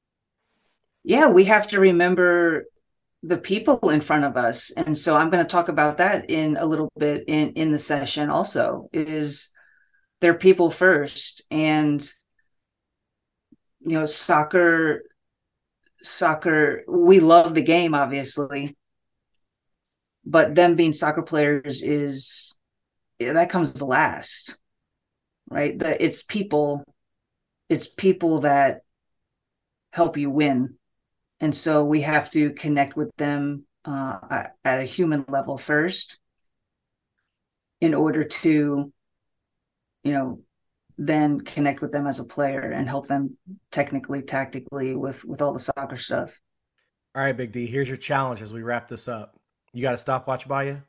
Yeah, we have to remember the people in front of us. And so I'm going to talk about that in a little bit in, in the session also, is they're people first. And, you know, soccer, soccer, we love the game, obviously, but them being soccer players is, that comes last, right? That it's people, it's people that help you win. And so we have to connect with them uh, at a human level first in order to, you know, then connect with them as a player and help them technically, tactically with, with all the soccer stuff. All right, Big D, here's your challenge as we wrap this up. You got a stopwatch by you?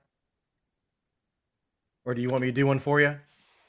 Or do you want me to do one for you?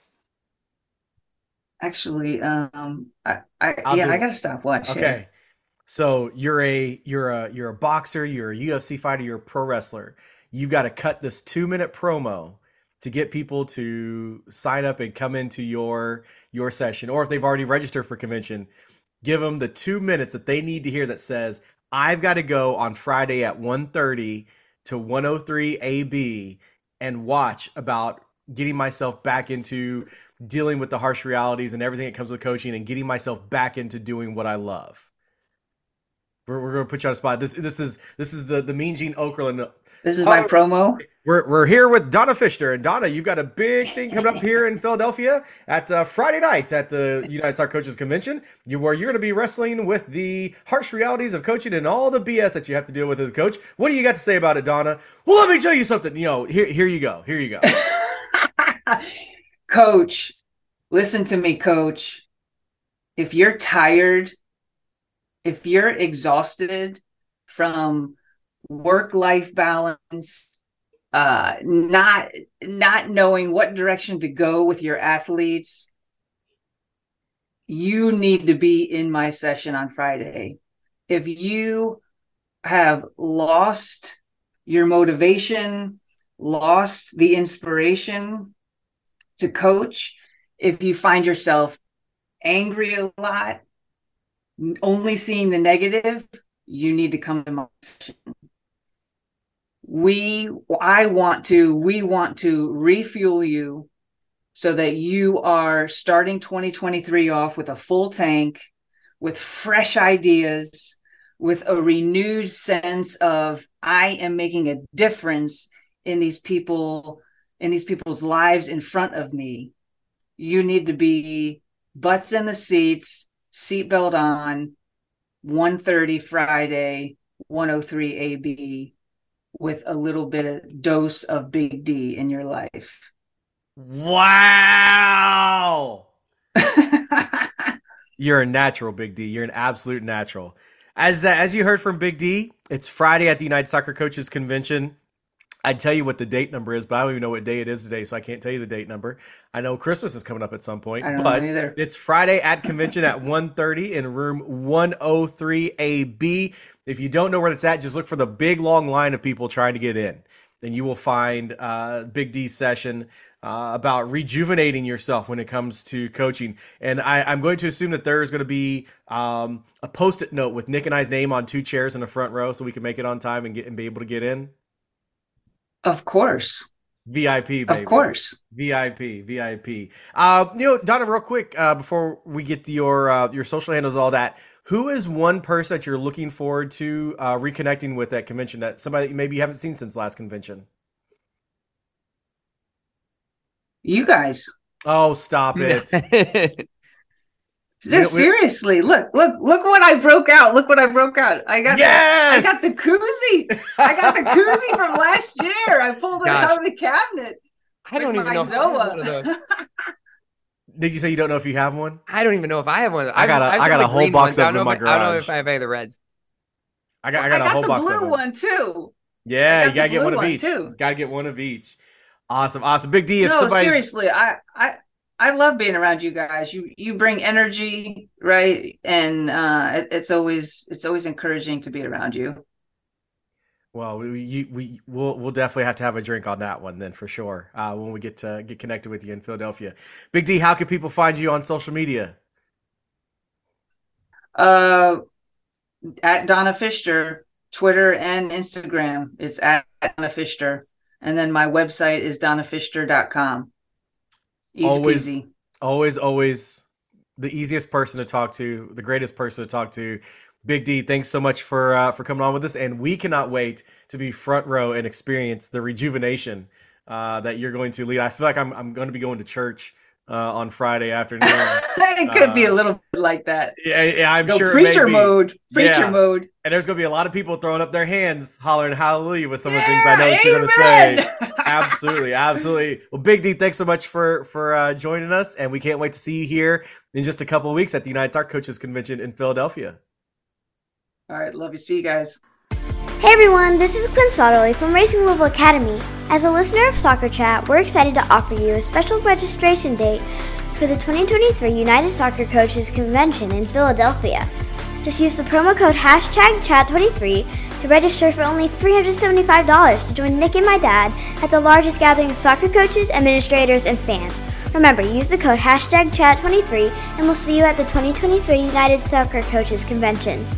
Actually, um, I, I yeah, I got a stopwatch. Okay. Here. So you're a you're a you're a boxer, you're a U F C fighter, you're a pro wrestler. You've got to cut this two minute promo to get people to sign up and come into your your session. Or if they've already registered for convention, give them the two minutes that they need to hear that says, I've got to go on Friday at one thirty to one oh three A B and watch about getting myself back into dealing with the harsh realities and everything that comes with coaching and getting myself back into doing what I love. We're, we're going to put you on a spot. This this is this is the the Mean Gene Okerlund. This is my uh, promo. We're we're here with Donna Fisher, and Donna, you've got a big thing coming up here in Philadelphia at uh, Friday night at the United Soccer Coaches Convention. You where you're going to be wrestling with the harsh realities of coaching and all the B S that you have to deal with as a coach. What do you got to say about it, Donna? Well, let me tell you something. You know, here here you go. Here you go. Coach, listen to me, Coach. If you're tired, if you're exhausted from work-life balance, uh, not not knowing what direction to go with your athletes, you need to be in my session on Friday. If you have lost your motivation, lost the inspiration to coach, if you find yourself angry a lot, only seeing the negative, you need to come to my session. We, I want to, we want to refuel you so that you are starting twenty twenty-three off with a full tank, with fresh ideas, with a renewed sense of, I am making a difference in these people, in these people's lives in front of me. You need to be butts in the seats, seatbelt on, one thirty Friday, one oh three A B, with a little bit of dose of Big D in your life. Wow. You're a natural, Big D. You're an absolute natural. As uh, as you heard from Big D, it's Friday at the United Soccer Coaches Convention. I'd tell you what the date number is, but I don't even know what day it is today, so I can't tell you the date number. I know Christmas is coming up at some point, I don't but know either. It's Friday at convention at one thirty in room one oh three A B. If you don't know where it's at, just look for the big long line of people trying to get in, and you will find uh, Big D's session uh, about rejuvenating yourself when it comes to coaching. And I, I'm going to assume that there is going to be um, a post-it note with Nick and I's name on two chairs in the front row, so we can make it on time and get and be able to get in. Of course. V I P, baby. Of course. V I P, V I P. Uh, you know, Donna, real quick, uh, before we get to your uh, your social handles, all that, who is one person that you're looking forward to uh, reconnecting with at convention, that somebody that maybe you haven't seen since last convention? You guys. Oh, stop it. We, we, seriously, look, look, look what I broke out. Look what I broke out. I got yes! the, I got the koozie. I got the koozie from last year. I pulled it Gosh. out of the cabinet. I don't even know if I have one of those. Did you say you don't know if you have one? I don't even know if I have one. I got a, I, I got a whole box of them in my garage. I don't know if I have any of the reds. I got, I got, I got a whole box of them. I got the blue one too. Yeah, you gotta get one of each. Too. Gotta get one of each. Awesome, awesome. Big D, if no, somebody's... seriously, I, I, I love being around you guys. You, you bring energy, right? And uh, it, it's always, it's always encouraging to be around you. Well, we you, we we'll we'll definitely have to have a drink on that one then for sure. Uh, when we get to get connected with you in Philadelphia, Big D, how can people find you on social media? Uh, at Donna Fisher, Twitter and Instagram. It's at Donna Fisher, and then my website is donna fisher dot com. Easy always, peasy. Always, always the easiest person to talk to, the greatest person to talk to. Big D, thanks so much for uh, for coming on with us, and we cannot wait to be front row and experience the rejuvenation uh, that you're going to lead. I feel like I'm I'm going to be going to church uh, on Friday afternoon. It could uh, be a little bit like that. Yeah, yeah I'm Go sure. Preacher mode, preacher yeah. mode, and there's going to be a lot of people throwing up their hands, hollering hallelujah with some yeah, of the things I know that you're going to say. Absolutely, absolutely. Well, Big D, thanks so much for for uh, joining us, and we can't wait to see you here in just a couple of weeks at the United Soccer Coaches Convention in Philadelphia. All right, love you. See you guys. Hey everyone, this is Quinn Sotterly from Racing Louisville Academy. As a listener of Soccer Chat, we're excited to offer you a special registration date for the twenty twenty-three United Soccer Coaches Convention in Philadelphia. Just use the promo code hashtag chat twenty-three to register for only three hundred seventy-five dollars to join Nick and my dad at the largest gathering of soccer coaches, administrators, and fans. Remember, use the code hashtag chat twenty-three and we'll see you at the twenty twenty-three United Soccer Coaches Convention.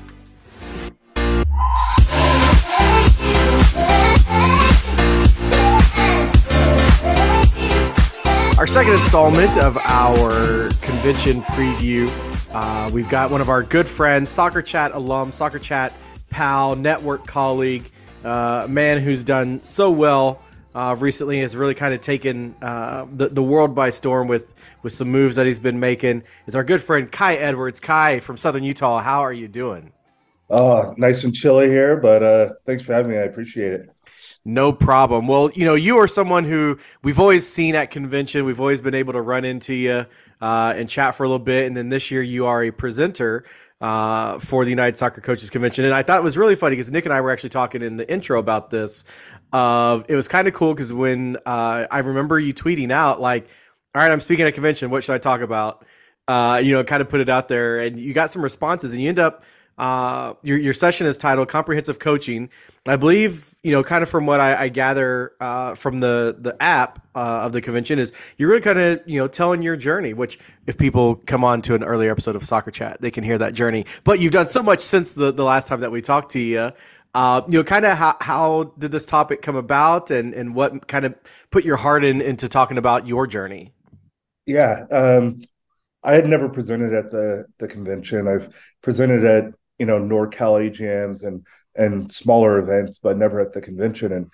Our second installment of our convention preview, uh, we've got one of our good friends, Soccer Chat alum, Soccer Chat pal, network colleague, uh, a man who's done so well uh, recently, has really kind of taken uh, the, the world by storm with, with some moves that he's been making. Is our good friend Kai Edwards. Kai from Southern Utah, how are you doing? Oh, nice and chilly here, but uh, thanks for having me. I appreciate it. No problem. Well, you know, you are someone who we've always seen at convention. We've always been able to run into you uh, and chat for a little bit. And then this year you are a presenter uh, for the United Soccer Coaches Convention. And I thought it was really funny because Nick and I were actually talking in the intro about this. Uh, it was kind of cool because when uh, I remember you tweeting out like, all right, I'm speaking at a convention. What should I talk about? Uh, you know, kind of put it out there and you got some responses and you end up Uh, your your session is titled Comprehensive Coaching. I believe, you know, kind of from what I, I gather uh, from the the app uh, of the convention is you're really kind of, you know, telling your journey, which if people come on to an earlier episode of Soccer Chat, they can hear that journey. But you've done so much since the, the last time that we talked to you. Uh, you know, kind of how, how did this topic come about and, and what kind of put your heart in into talking about your journey? Yeah, um, I had never presented at the, the convention. I've presented at you know, NorCal A Jams and and smaller events, but never at the convention. And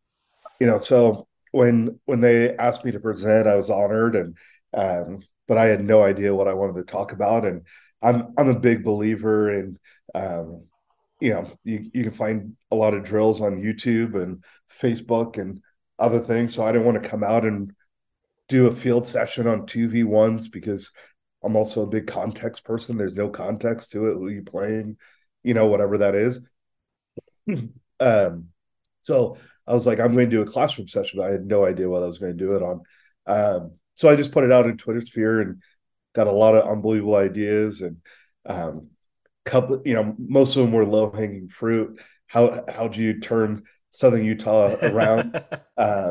you know, so when when they asked me to present, I was honored, and um, but I had no idea what I wanted to talk about. And I'm I'm a big believer in um, you know, you you can find a lot of drills on YouTube and Facebook and other things. So I didn't want to come out and do a field session on two v ones because I'm also a big context person. There's no context to it. Who you playing, you know, whatever that is. um, so I was like, I'm going to do a classroom session. I had no idea what I was going to do it on. Um, so I just put it out in Twitter sphere and got a lot of unbelievable ideas and um, couple, you know, most of them were low hanging fruit. How, how do you turn Southern Utah around? um,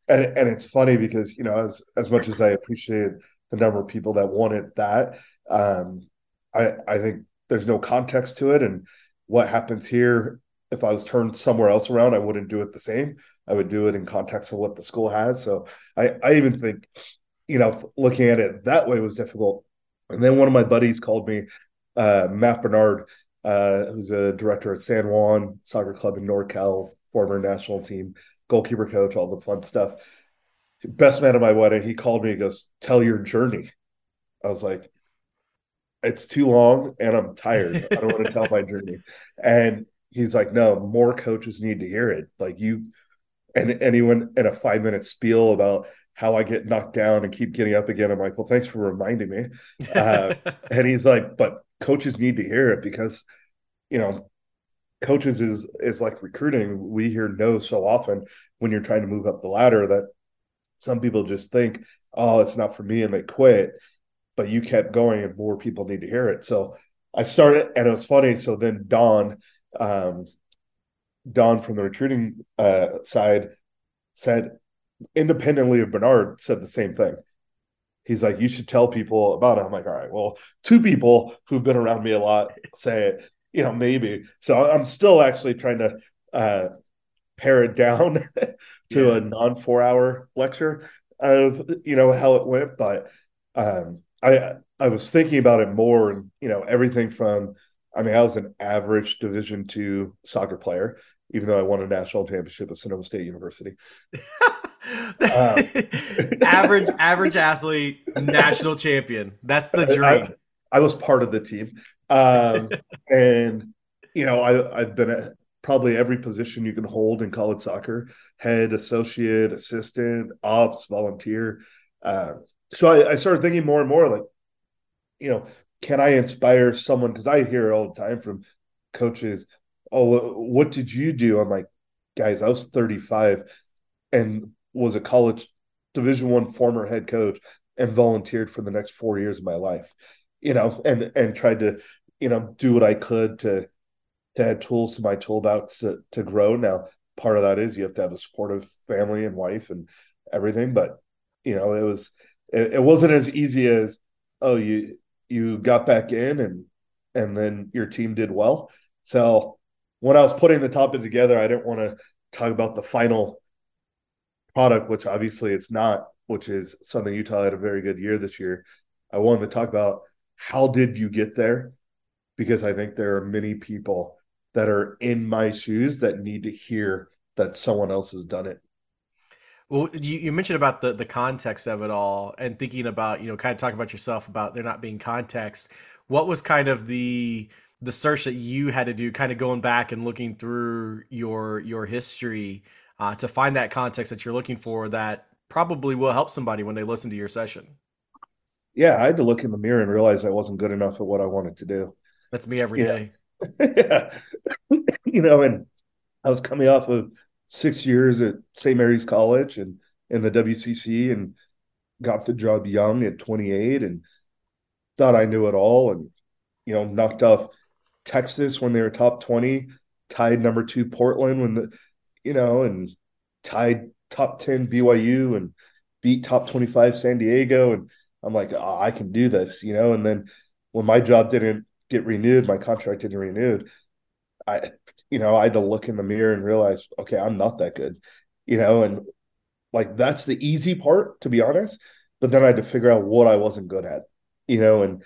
and and it's funny because, you know, as as much as I appreciated the number of people that wanted that, um, I I think there's no context to it, and what happens here. If I was turned somewhere else around, I wouldn't do it the same. I would do it in context of what the school has. So I I even think, you know, looking at it that way was difficult. And then one of my buddies called me, uh, Matt Bernard, uh, who's a director at San Juan Soccer Club in NorCal, former national team, goalkeeper coach, all the fun stuff. Best man at my wedding. He called me. He goes, "Tell your journey." I was like, "It's too long, and I'm tired. I don't want to tell my journey." And he's like, "No, more coaches need to hear it. Like you." And and he went in a five minute spiel about how I get knocked down and keep getting up again. I'm like, "Well, thanks for reminding me." Uh, and he's like, "But coaches need to hear it because, you know, coaches is is like recruiting. We hear no so often when you're trying to move up the ladder that some people just think, oh, it's not for me, and they quit. But you kept going, and more people need to hear it." So I started, and it was funny. So then Don, um, Don from the recruiting uh, side said, independently of Bernard, said the same thing. He's like, "You should tell people about it." I'm like, "All right, well, two people who've been around me a lot say it, you know, maybe." So I'm still actually trying to uh, pare it down to yeah. a non four hour lecture of, you know, how it went. But um, I, I was thinking about it more, and, you know, everything from, I mean, I was an average Division two soccer player, even though I won a national championship at Sonoma State University. um, average average athlete, national champion. That's the dream. I, I was part of the team. Um, and, you know, I, I've been at probably every position you can hold in college soccer: head, associate, assistant, ops, volunteer. Uh, so I, I started thinking more and more like, you know, can I inspire someone? Because I hear it all the time from coaches, "Oh, what did you do?" I'm like, guys, I was thirty-five and was a college Division One former head coach and volunteered for the next four years of my life, you know, and and tried to, you know, do what I could to to add tools to my toolbox to, to grow. Now, part of that is you have to have a supportive family and wife and everything, but, you know, it was it, it wasn't as easy as, oh, you you got back in and and then your team did well. So when I was putting the topic together, I didn't want to talk about the final product, which obviously it's not, which is Southern Utah had a very good year this year. I wanted to talk about how did you get there? Because I think there are many people that are in my shoes that need to hear that someone else has done it. Well, you, you mentioned about the, the context of it all and thinking about, you know, kind of talking about yourself about there not being context. What was kind of the the search that you had to do, kind of going back and looking through your your history uh, to find that context that you're looking for that probably will help somebody when they listen to your session? Yeah, I had to look in the mirror and realize I wasn't good enough at what I wanted to do. That's me every day. Yeah. You know, and I was coming off of six years at Saint Mary's College and in the W C C, and got the job young at twenty-eight and thought I knew it all, and, you know, knocked off Texas when they were top twenty, tied number two Portland when the, you know, and tied top ten B Y U and beat top twenty-five San Diego. And I'm like, oh, I can do this, you know. And then when my job didn't get renewed, my contract didn't renewed, I, you know, I had to look in the mirror and realize, okay, I'm not that good, you know. And like, that's the easy part, to be honest. But then I had to figure out what I wasn't good at, you know. And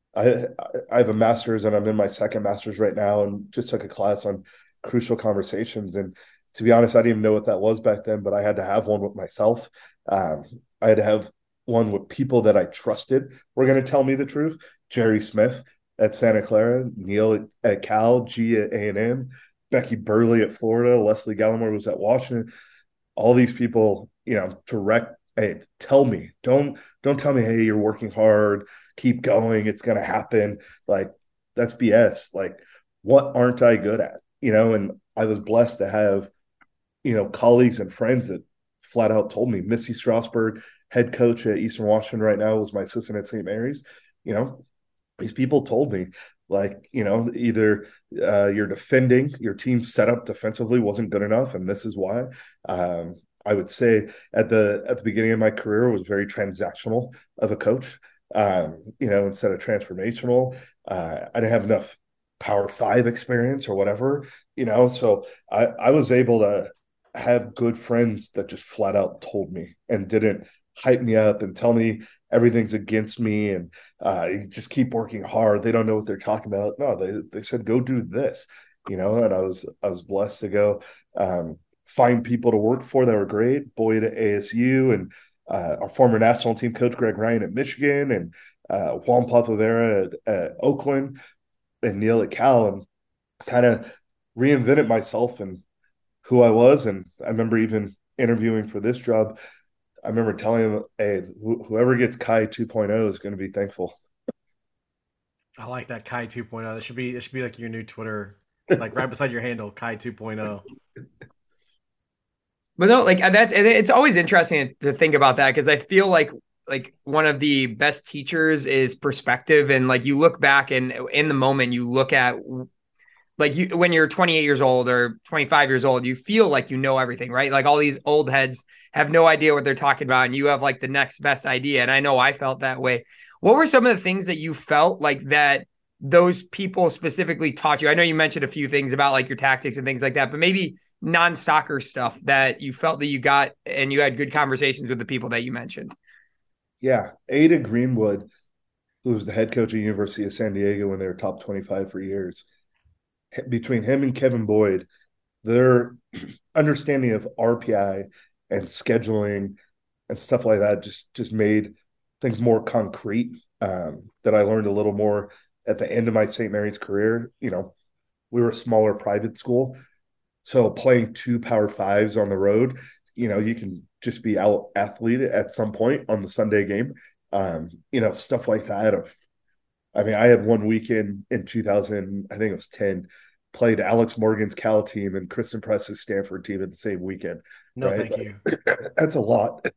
I I have a master's, and I'm in my second master's right now, and just took a class on crucial conversations. And to be honest, I didn't even know what that was back then, but I had to have one with myself. Um, I had to have one with people that I trusted were going to tell me the truth. Jerry Smith at Santa Clara, Neil at, at Cal, G at A and M, Becky Burley at Florida, Leslie Gallimore was at Washington. All these people, you know, direct, hey, tell me, don't don't tell me, hey, you're working hard, keep going, it's going to happen. Like, that's B S. Like, what aren't I good at? You know, and I was blessed to have, you know, colleagues and friends that flat out told me. Missy Strasburg, head coach at Eastern Washington right now, was my assistant at Saint Mary's. You know, these people told me, like, you know, either uh, you're defending, your team set up defensively wasn't good enough, and this is why. Um, I would say at the at the beginning of my career was very transactional of a coach. Um, you know, instead of transformational, uh, I didn't have enough Power Five experience or whatever. You know, so I I was able to have good friends that just flat out told me and didn't hype me up and tell me everything's against me and uh, you just keep working hard. They don't know what they're talking about. No, they they said go do this, you know. And I was I was blessed to go um, find people to work for that were great. Boyd at A S U and uh, our former national team coach Greg Ryan at Michigan and uh, Juan Patavera at, at Oakland and Neil at Cal, and kind of reinvented myself and who I was. And I remember even interviewing for this job. I remember telling him, hey, wh- whoever gets Kai two point oh is going to be thankful. I like that Kai two point oh. That should be it should be like your new Twitter, like right beside your handle, Kai two point oh. But no, like that's it's always interesting to think about that because I feel like like one of the best teachers is perspective, and like you look back and in the moment you look at like you when you're twenty-eight years old or twenty-five years old, you feel like you know everything, right? Like all these old heads have no idea what they're talking about, and you have like the next best idea. And I know I felt that way. What were some of the things that you felt like that those people specifically taught you? I know you mentioned a few things about like your tactics and things like that, but maybe non-soccer stuff that you felt that you got and you had good conversations with the people that you mentioned. Yeah. Ada Greenwood, who was the head coach at University of San Diego when they were top twenty-five for years, between him and Kevin Boyd, their understanding of R P I and scheduling and stuff like that just, just made things more concrete. Um, that I learned a little more at the end of my Saint Mary's career. You know, we were a smaller private school, so playing two Power Fives on the road, you know, you can just be out athlete at some point on the Sunday game. Um, you know, stuff like that. Of, I mean, I had one weekend in two thousand, I think it was ten, played Alex Morgan's Cal team and Kristen Press's Stanford team at the same weekend. No, right? thank But you. that's a lot.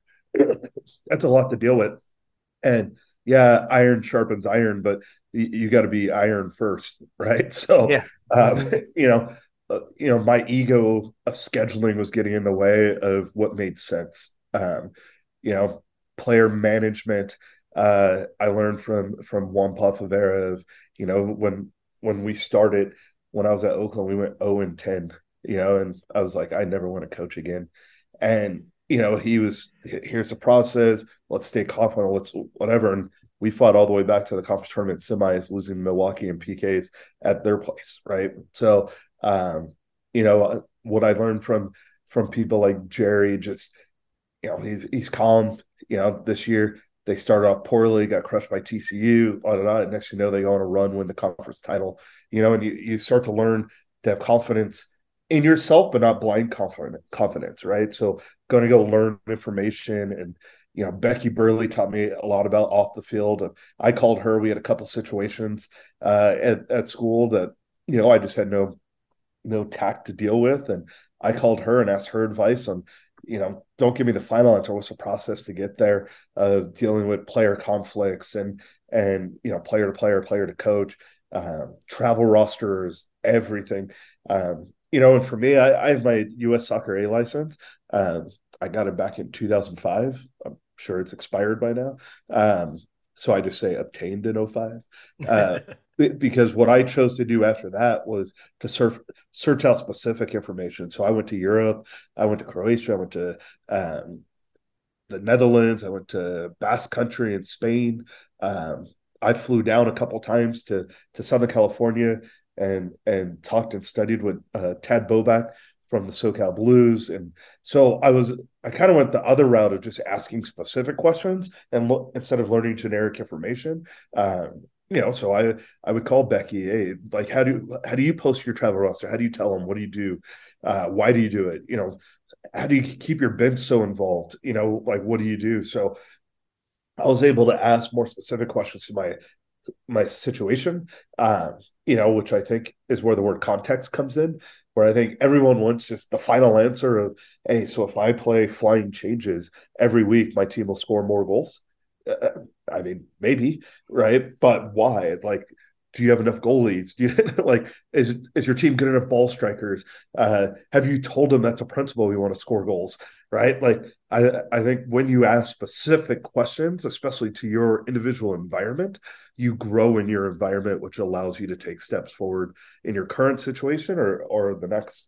That's a lot to deal with. And yeah, iron sharpens iron, but you, you got to be iron first, right? So, Yeah. um, you know, uh, you know, my ego of scheduling was getting in the way of what made sense. Um, you know, player management. Uh, I learned from from Juan Favera of, you know, when when we started, when I was at Oakland, we went oh and ten, you know, and I was like, I never want to coach again. And you know, he was, here's the process. Let's stay confident. Let's whatever. And we fought all the way back to the conference tournament semis, losing Milwaukee and P Ks at their place, right? So, um, you know, what I learned from from people like Jerry, just, you know, he's he's calm. You know, this year they started off poorly, got crushed by T C U. Blah, blah, blah. Next, you know, they go on a run, win the conference title. You know, and you you start to learn to have confidence in yourself, but not blind confidence, confidence, right? So going to go learn information. And, you know, Becky Burley taught me a lot about off the field. And I called her. We had a couple situations uh, at, at school that, you know, I just had no, no tact to deal with. And I called her and asked her advice on, you know, don't give me the final answer. What's the process to get there? Uh, dealing with player conflicts and, and, you know, player to player, player to coach, um, travel rosters, everything. Um, You know, and for me, I, I have my U S Soccer A license. Um, I got it back in two thousand five. I'm sure it's expired by now. Um, so I just say obtained in oh five. Uh, because what I chose to do after that was to surf, search out specific information. So I went to Europe. I went to Croatia. I went to um, the Netherlands. I went to Basque Country in Spain. Um, I flew down a couple times to to Southern California and and talked and studied with uh, Tad Bobak from the SoCal Blues. And so I was, I kind of went the other route of just asking specific questions and look, instead of learning generic information. Um, you know, so I, I would call Becky, hey, like, how do, how do you post your travel roster? How do you tell them? What do you do? Uh, why do you do it? You know, how do you keep your bench so involved? You know, like, what do you do? So I was able to ask more specific questions to my my situation, uh, you know, which I think is where the word context comes in, where I think everyone wants just the final answer of, hey, so if I play flying changes every week, my team will score more goals. Uh, I mean, maybe, right? But why? Like, do you have enough goalies? Do you like is is your team good enough ball strikers? Uh, have you told them that's a principle we want to score goals, right? Like I I think when you ask specific questions, especially to your individual environment, you grow in your environment, which allows you to take steps forward in your current situation or or the next.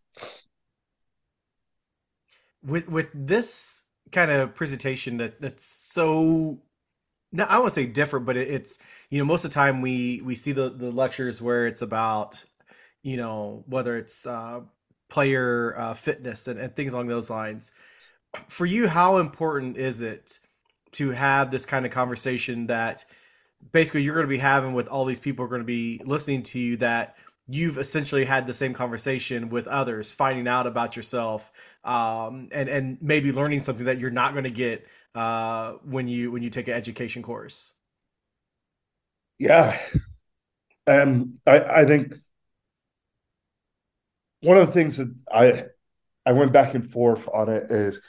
With with this kind of presentation that that's so, no, I won't say different, but it, it's, you know, most of the time we we see the the lectures where it's about, you know, whether it's uh, player uh, fitness and, and things along those lines. For you, how important is it to have this kind of conversation that basically you're going to be having with all these people who are going to be listening to you, that you've essentially had the same conversation with others, finding out about yourself, um, and and maybe learning something that you're not going to get uh, when you when you take an education course? Yeah, um, I I think one of the things that I I went back and forth on it is,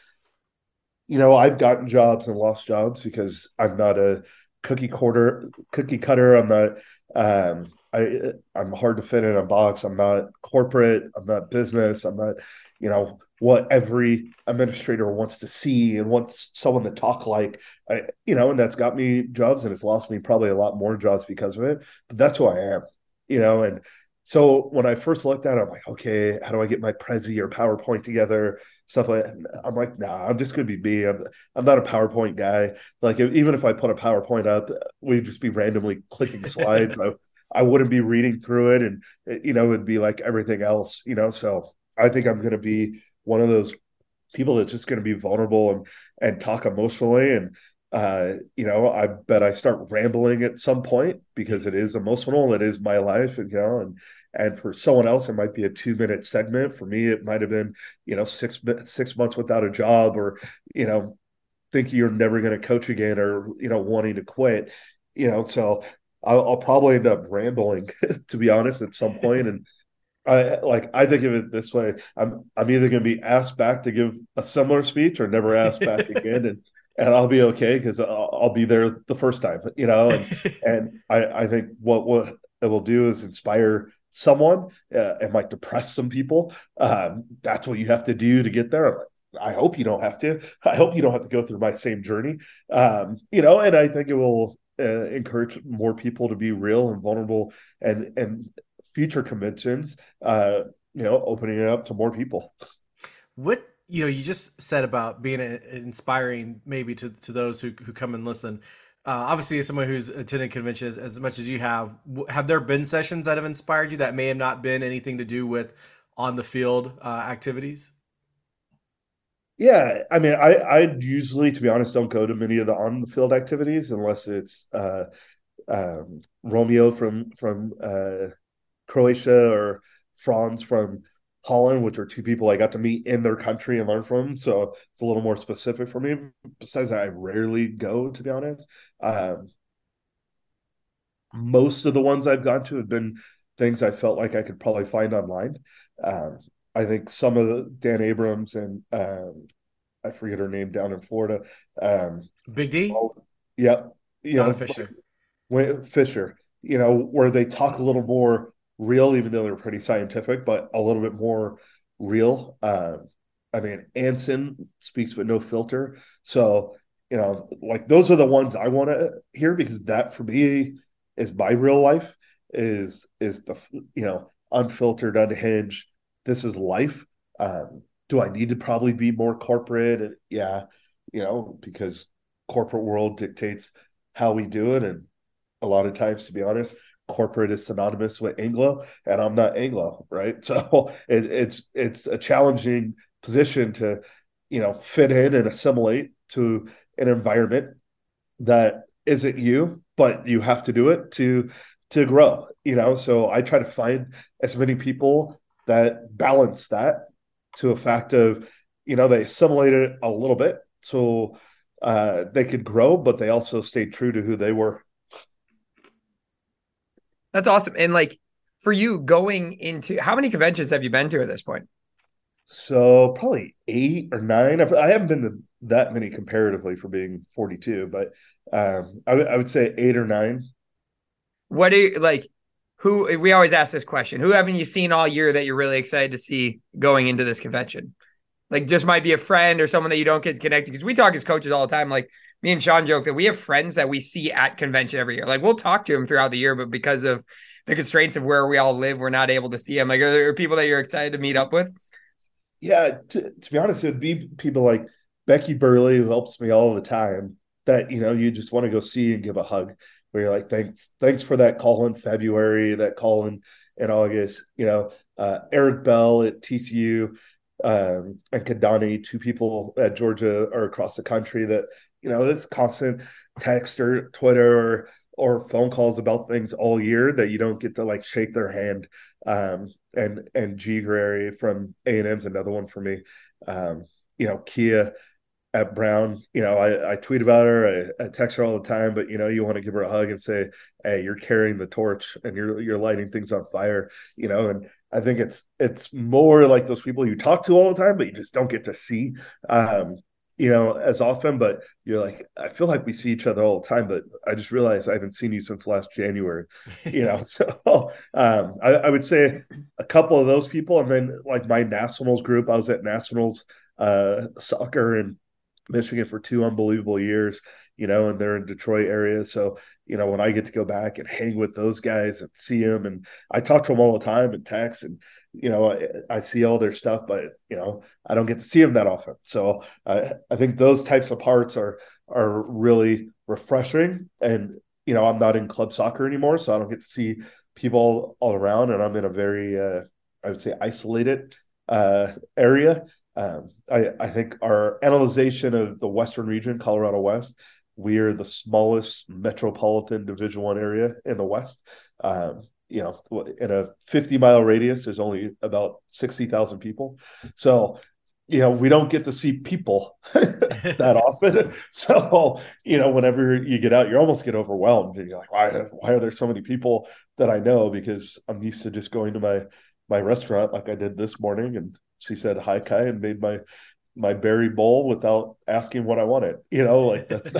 you know, I've gotten jobs and lost jobs because I'm not a cookie quarter cookie cutter. I'm not um I I'm hard to fit in a box. I'm not corporate, I'm not business, I'm not, you know, what every administrator wants to see and wants someone to talk like. I, you know, and that's got me jobs and it's lost me probably a lot more jobs because of it. But that's who I am, you know, and so when I first looked at it, I'm like, okay, how do I get my Prezi or PowerPoint together? Stuff like that. I'm like, nah, I'm just gonna be me. I'm I'm not a PowerPoint guy. Like if, even if I put a PowerPoint up, we'd just be randomly clicking slides. I I wouldn't be reading through it, and you know, it'd be like everything else, you know. So I think I'm gonna be one of those people that's just gonna be vulnerable and and talk emotionally. And uh, you know, I bet I start rambling at some point because it is emotional. It is my life, and you know, and and for someone else, it might be a two minute segment. For me, it might have been, you know, six six months without a job, or you know, thinking you're never going to coach again, or you know, wanting to quit. You know, so I'll, I'll probably end up rambling, to be honest, at some point. And I like I think of it this way: I'm I'm either going to be asked back to give a similar speech, or never asked back again, and and I'll be okay because I'll, I'll be there the first time, you know. And and I I think what what it will do is inspire someone. Uh, it might depress some people. Um, that's what you have to do to get there. I hope you don't have to. I hope you don't have to go through my same journey. Um, you know, and I think it will uh, encourage more people to be real and vulnerable, and and future conventions, uh, you know, opening it up to more people. What, you know, you just said about being a, inspiring maybe to, to those who, who come and listen. Uh, obviously, as someone who's attended conventions as, as much as you have, have there been sessions that have inspired you that may have not been anything to do with on the field uh, activities? Yeah, I mean, I I usually, to be honest, don't go to many of the on the field activities unless it's uh, um, Romeo from from uh, Croatia or Franz from Holland, which are two people I got to meet in their country and learn from. So it's a little more specific for me. Besides that, I rarely go, to be honest. Um, most of the ones I've gone to have been things I felt like I could probably find online. Um, I think some of the Dan Abrams and um, I forget her name down in Florida. Um, Big D? oh, yep. You Donna know, Fisher. when, Fisher, you know, where they talk a little more real, even though they're pretty scientific, but a little bit more real. Um, I mean, Anson speaks with no filter. So, you know, like those are the ones I want to hear because that for me is my real life is, is the, you know, unfiltered, unhinged. This is life. Um, do I need to probably be more corporate? Yeah, you know, because corporate world dictates how we do it. And a lot of times, to be honest, corporate is synonymous with Anglo, and I'm not Anglo, right? So it, it's it's a challenging position to, you know, fit in and assimilate to an environment that isn't you, but you have to do it to to grow, you know. So I try to find as many people that balance that to a fact of, you know, they assimilated it a little bit so uh, they could grow, but they also stayed true to who they were. That's awesome. And like for you going into, how many conventions have you been to at this point? So probably eight or nine. I haven't been to that many comparatively for being forty-two, but um, I, w- I would say eight or nine. What do you like? who we always ask this question, who haven't you seen all year that you're really excited to see going into this convention? Like just might be a friend or someone that you don't get connected. Because we talk as coaches all the time. Like me and Sean joke that we have friends that we see at convention every year. Like we'll talk to them throughout the year, but because of the constraints of where we all live, we're not able to see them. Like are there people that you're excited to meet up with? Yeah, to, to be honest, it would be people like Becky Burley, who helps me all the time, that, you know, you just want to go see and give a hug, where you're like, thanks, thanks for that call in February, that call in, in August, you know, uh, Eric Bell at T C U, um, and Kadani, two people at Georgia or across the country that, you know, this constant text or Twitter or, or phone calls about things all year that you don't get to like shake their hand. Um, and, and G Gregory from A and M's another one for me. Um, you know, Kia at Brown, you know, I, I tweet about her, I, I text her all the time, but you know, you want to give her a hug and say, hey, you're carrying the torch and you're, you're lighting things on fire, you know, and I think it's, it's more like those people you talk to all the time, but you just don't get to see, um, you know, as often, but you're like, I feel like we see each other all the time, but I just realized I haven't seen you since last January, you know? So um, I, I would say a couple of those people. And then like my nationals group, I was at nationals uh, soccer and Michigan for two unbelievable years, you know, and they're in Detroit area. So, you know, when I get to go back and hang with those guys and see them, and I talk to them all the time and text, and, you know, I, I see all their stuff, but, you know, I don't get to see them that often. So I, I think those types of parts are, are really refreshing. And, you know, I'm not in club soccer anymore, so I don't get to see people all around, and I'm in a very, uh, I would say, isolated uh, area. Um, I, I think our analyzation of the Western region, Colorado West, we are the smallest metropolitan Division One area in the West. Um, you know, in a fifty mile radius, there's only about sixty thousand people. So, you know, we don't get to see people that often. So, you know, whenever you get out, you almost get overwhelmed. And you're like, why, why are there so many people that I know? Because I'm used to just going to my, my restaurant like I did this morning, and she said hi, Kai, and made my my berry bowl without asking what I wanted. You know, like that's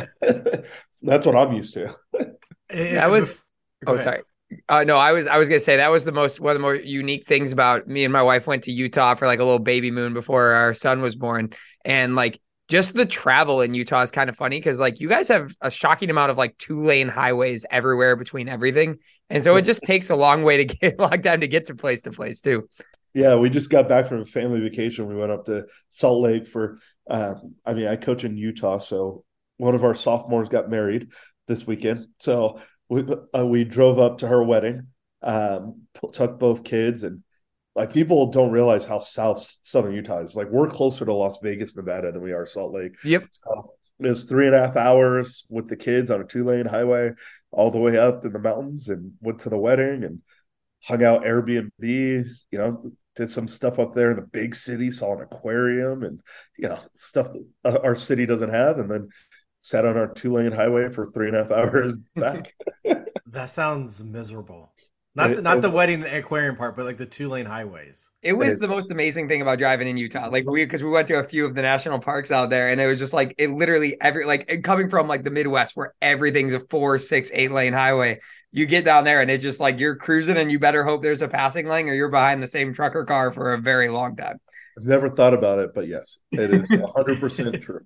that's what I'm used to. That was oh sorry. Uh, no, I was I was gonna say that was the most one of the more unique things about me and my wife went to Utah for like a little baby moon before our son was born, and like just the travel in Utah is kind of funny because like you guys have a shocking amount of like two lane highways everywhere between everything, and so it just takes a long way to get a long time to get to place to place too. Yeah, we just got back from a family vacation. We went up to Salt Lake for, uh, I mean, I coach in Utah, so one of our sophomores got married this weekend. So we uh, we drove up to her wedding, um, took both kids, and like people don't realize how south Southern Utah is. Like we're closer to Las Vegas, Nevada than we are Salt Lake. Yep. So it was three and a half hours with the kids on a two lane highway all the way up in the mountains, and went to the wedding and hung out Airbnb, you know, did some stuff up there in the big city, saw an aquarium and, you know, stuff that our city doesn't have, and then sat on our two-lane highway for three and a half hours back. That sounds miserable. Not the, not the wedding and the aquarium part, but like the two-lane highways. It was the most amazing thing about driving in Utah. Like we, because we went to a few of the national parks out there, and it was just like it literally every like coming from like the Midwest where everything's a four, six, eight lane highway. You get down there and it's just like you're cruising, and you better hope there's a passing lane or you're behind the same trucker car for a very long time. I've never thought about it, but yes, it is one hundred percent true.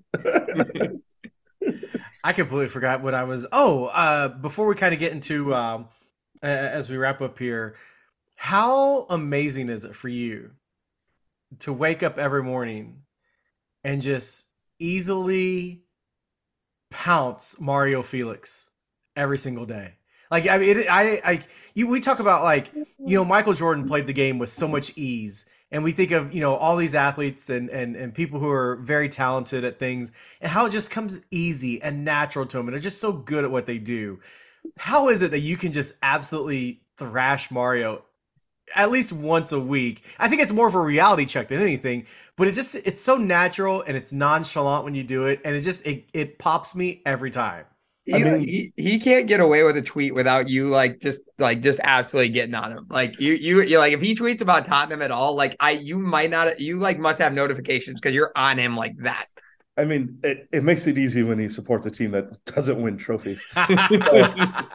I completely forgot what I was. Oh, uh, before we kind of get into, um, uh, as we wrap up here, how amazing is it for you to wake up every morning and just easily pounce Mario Felix every single day? Like, I mean, it, I, I, you, we talk about like, you know, Michael Jordan played the game with so much ease, and we think of, you know, all these athletes and, and, and people who are very talented at things, and how it just comes easy and natural to them, and they're just so good at what they do. How is it that you can just absolutely thrash Mario at least once a week? I think it's more of a reality check than anything, but it just, it's so natural and it's nonchalant when you do it, and it just, it, it pops me every time. He, I mean, he he can't get away with a tweet without you like just like just absolutely getting on him. Like you you you like if he tweets about Tottenham at all, like I you might not you like must have notifications because you're on him like that. I mean, it, it makes it easy when he supports a team that doesn't win trophies. So,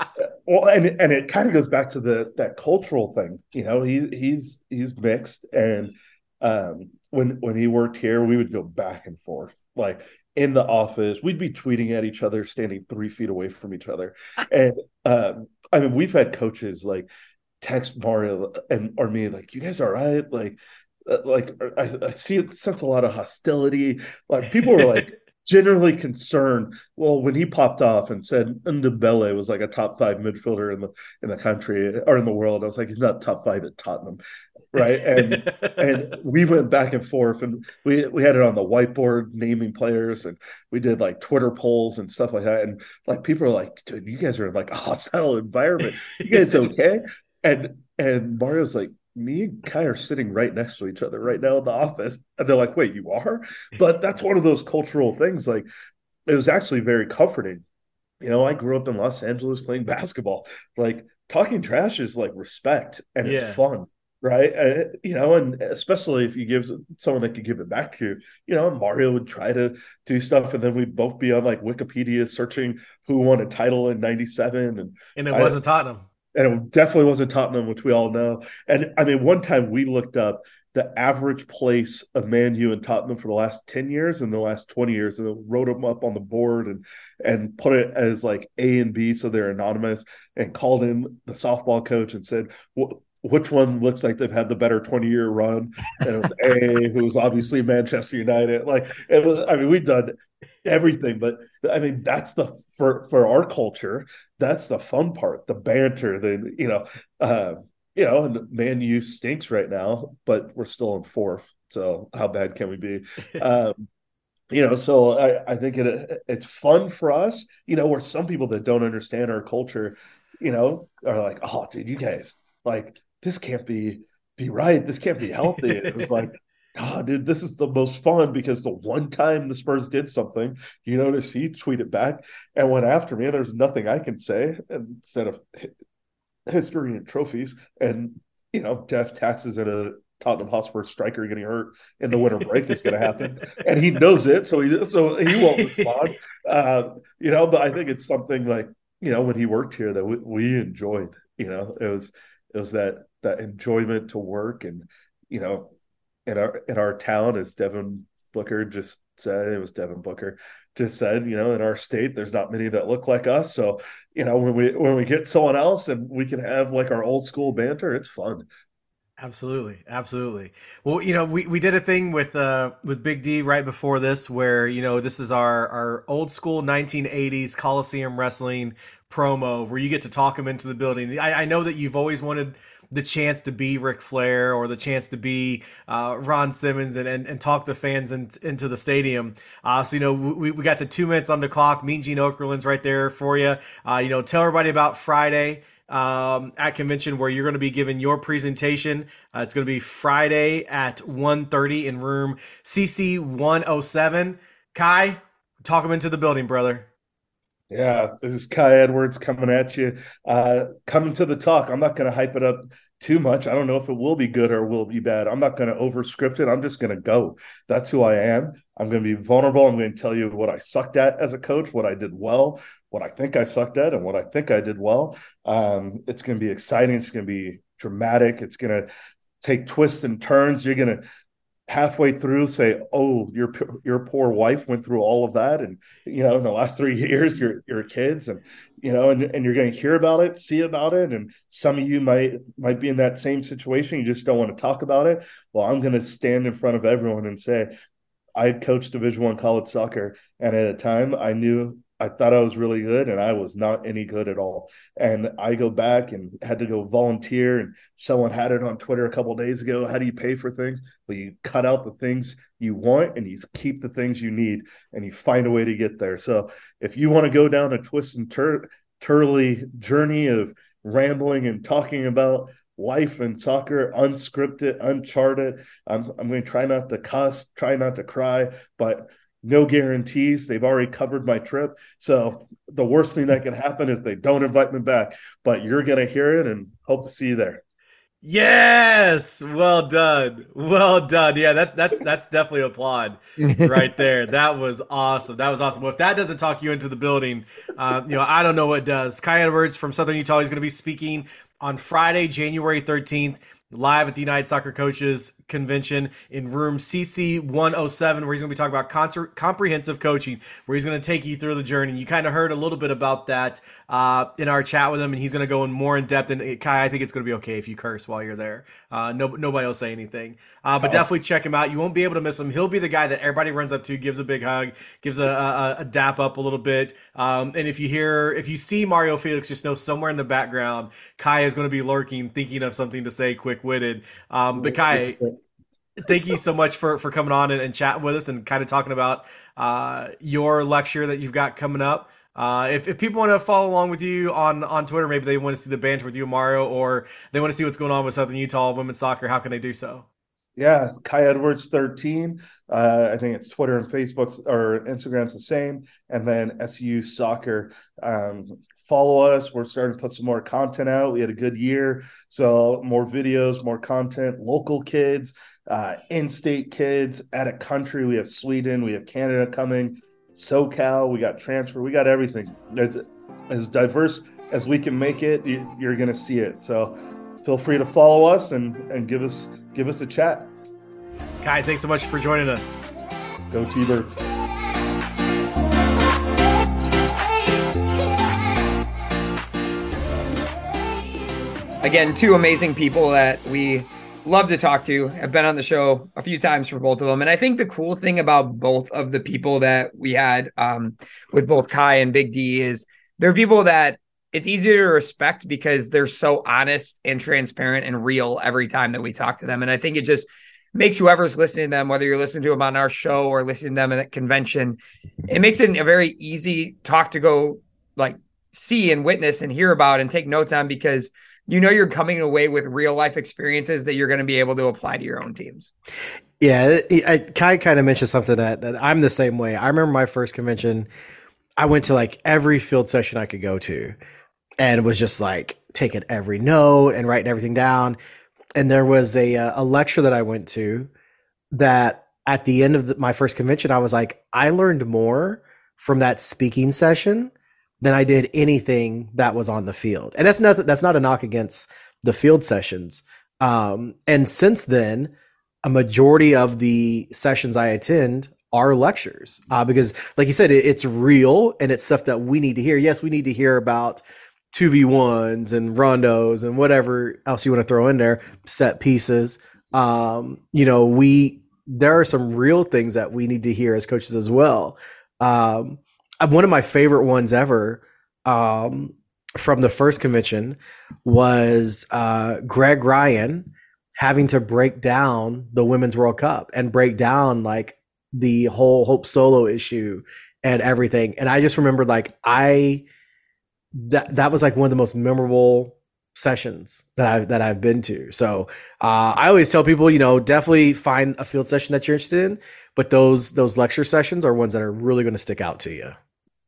Well, and and it kind of goes back to the that cultural thing. You know, he he's he's mixed, and um, when when he worked here, we would go back and forth, like in the office. We'd be tweeting at each other, standing three feet away from each other, and um, I mean, we've had coaches like text Mario and or me like, "You guys all right?" Like, uh, like I, I see sense a lot of hostility. Like people were like. Generally concerned. Well, when he popped off and said Ndebele was like a top five midfielder in the in the country or in the world, I was like, he's not top five at Tottenham, right? And and we went back and forth, and we we had it on the whiteboard naming players, and we did like Twitter polls and stuff like that. And like people are like, dude, you guys are in like a hostile environment. You guys okay? And and Mario's like, me and Kai are sitting right next to each other right now in the office. And they're like, wait, you are? But that's one of those cultural things. Like, it was actually very comforting. You know, I grew up in Los Angeles playing basketball. Like, talking trash is like respect, and it's Yeah. fun, right? Uh, you know, and especially if you give someone that could give it back to you, you know, Mario would try to do stuff, and then we'd both be on like Wikipedia searching who won a title in ninety-seven. And, And it I, wasn't Tottenham. and it definitely wasn't Tottenham, which we all know. And I mean, one time we looked up the average place of Man U and Tottenham for the last ten years and the last twenty years, and wrote them up on the board and and put it as like A and B, so they're anonymous, and called in the softball coach and said, which one looks like they've had the better twenty-year run? And it was A, who's obviously Manchester United. Like, it was, I mean, we've done everything, but I mean, that's the, for, for our culture, that's the fun part, the banter, the, you know, uh, you know, and Man U stinks right now, but we're still in fourth. So how bad can we be? Um, you know, so I, I think it it's fun for us, you know, where some people that don't understand our culture, you know, are like, oh, dude, you guys, like, this can't be be right. This can't be healthy. It was like, God, dude, this is the most fun, because the one time the Spurs did something, you notice he tweeted back and went after me, and there's nothing I can say instead of history and trophies and, you know, death, taxes, and a Tottenham Hotspur striker getting hurt in the winter break is going to happen, and he knows it, so he so he won't respond. Uh, you know, but I think it's something like, you know, when he worked here that we, we enjoyed. You know, it was it was that that enjoyment to work, and, you know, in our in our town, as Devin Booker just said, it was Devin Booker just said, you know, in our state, there's not many that look like us. So, you know, when we when we get someone else and we can have like our old school banter, it's fun. Absolutely, absolutely. Well, you know, we, we did a thing with uh with Big D right before this, where, you know, this is our our old school nineteen eighties Coliseum Wrestling promo, where you get to talk him into the building. I, I know that you've always wanted the chance to be Ric Flair, or the chance to be uh, Ron Simmons, and, and and talk the fans in, into the stadium. Uh, so, you know, we, we got the two minutes on the clock. Mean Gene Okerlund's right there for you. Uh, you know, tell everybody about Friday um, at convention, where you're going to be giving your presentation. Uh, it's going to be Friday at one thirty in room C C one oh seven. Kai, talk him into the building, brother. Yeah, this is Kai Edwards coming at you. Uh, coming to the talk. I'm not going to hype it up too much. I don't know if it will be good or will be bad. I'm not going to overscript it. I'm just going to go. That's who I am. I'm going to be vulnerable. I'm going to tell you what I sucked at as a coach, what I did well, what I think I sucked at, and what I think I did well. Um, it's going to be exciting. It's going to be dramatic. It's going to take twists and turns. You're going to halfway through say, oh, your your poor wife went through all of that, and, you know, in the last three years, your your kids, and, you know, and, and you're going to hear about it, see about it, and some of you might might be in that same situation. You just don't want to talk about it. Well, I'm going to stand in front of everyone and say, I coached Division One college soccer, and at a time I knew I thought I was really good, and I was not any good at all. And I go back and had to go volunteer, and someone had it on Twitter a couple of days ago. How do you pay for things? Well, you cut out the things you want, and you keep the things you need, and you find a way to get there. So if you want to go down a twist and tur- turly journey of rambling and talking about life and soccer, unscripted, uncharted, I'm, I'm going to try not to cuss, try not to cry, but no guarantees. They've already covered my trip. So the worst thing that can happen is they don't invite me back, but you're going to hear it, and hope to see you there. Yes, well done, well done. Yeah, that that's that's definitely applaud right there. That was awesome. That was awesome. Well, if that doesn't talk you into the building, uh, you know, I don't know what does. Kai Edwards from Southern Utah is going to be speaking on Friday, January thirteenth. Live at the United Soccer Coaches Convention in room C C one oh seven, where he's going to be talking about con- comprehensive coaching, where he's going to take you through the journey. You kind of heard a little bit about that uh, in our chat with him, and he's going to go in more in depth. And Kai, I think it's going to be okay if you curse while you're there. Uh, no, nobody will say anything, uh, but oh. definitely check him out. You won't be able to miss him. He'll be the guy that everybody runs up to, gives a big hug, gives a, a, a dap up a little bit. Um, and if you hear, if you see Mario Felix, just know somewhere in the background, Kai is going to be lurking, thinking of something to say quick. Witted. Um, but Kai, thank you so much for, for coming on and, and chatting with us and kind of talking about uh, your lecture that you've got coming up. Uh, if, if people want to follow along with you on, on Twitter, maybe they want to see the banter with you and Mario, or they want to see what's going on with Southern Utah women's soccer, how can they do so? Yeah, Kai Edwards thirteen. Uh, I think it's Twitter and Facebook, or Instagram's the same. And then S U Soccer. Um, Follow us. We're starting to put some more content out. We had a good year. So more videos, more content, local kids, uh, in-state kids, out of country. We have Sweden. We have Canada coming. SoCal. We got transfer. We got everything. As, as diverse as we can make it, you, you're going to see it. So feel free to follow us and, and give us give us a chat. Kai, thanks so much for joining us. Go T-Birds. Again, two amazing people that we love to talk to. I've been on the show a few times for both of them. And I think the cool thing about both of the people that we had um, with both Kai and Big D is they're people that it's easier to respect because they're so honest and transparent and real every time that we talk to them. And I think it just makes whoever's listening to them, whether you're listening to them on our show or listening to them at a convention, it makes it a very easy talk to go like see and witness and hear about and take notes on, because you know you're coming away with real life experiences that you're going to be able to apply to your own teams. Yeah, I, Kai kind of mentioned something that, that I'm the same way. I remember my first convention, I went to like every field session I could go to and was just like taking every note and writing everything down. And there was a a lecture that I went to that at the end of the, my first convention, I was like, I learned more from that speaking session than I did anything that was on the field. And that's not, that's not a knock against the field sessions. Um, and since then, a majority of the sessions I attend are lectures uh, because like you said, it, it's real and it's stuff that we need to hear. Yes, we need to hear about two v ones and rondos and whatever else you want to throw in there, set pieces. Um, you know, we, there are some real things that we need to hear as coaches as well. Um, One of my favorite ones ever um, from the first convention was uh, Greg Ryan having to break down the Women's World Cup and break down like the whole Hope Solo issue and everything. And I just remembered like I that that was like one of the most memorable sessions that I've that I've been to. So uh, I always tell people, you know, definitely find a field session that you're interested in, but those those lecture sessions are ones that are really going to stick out to you.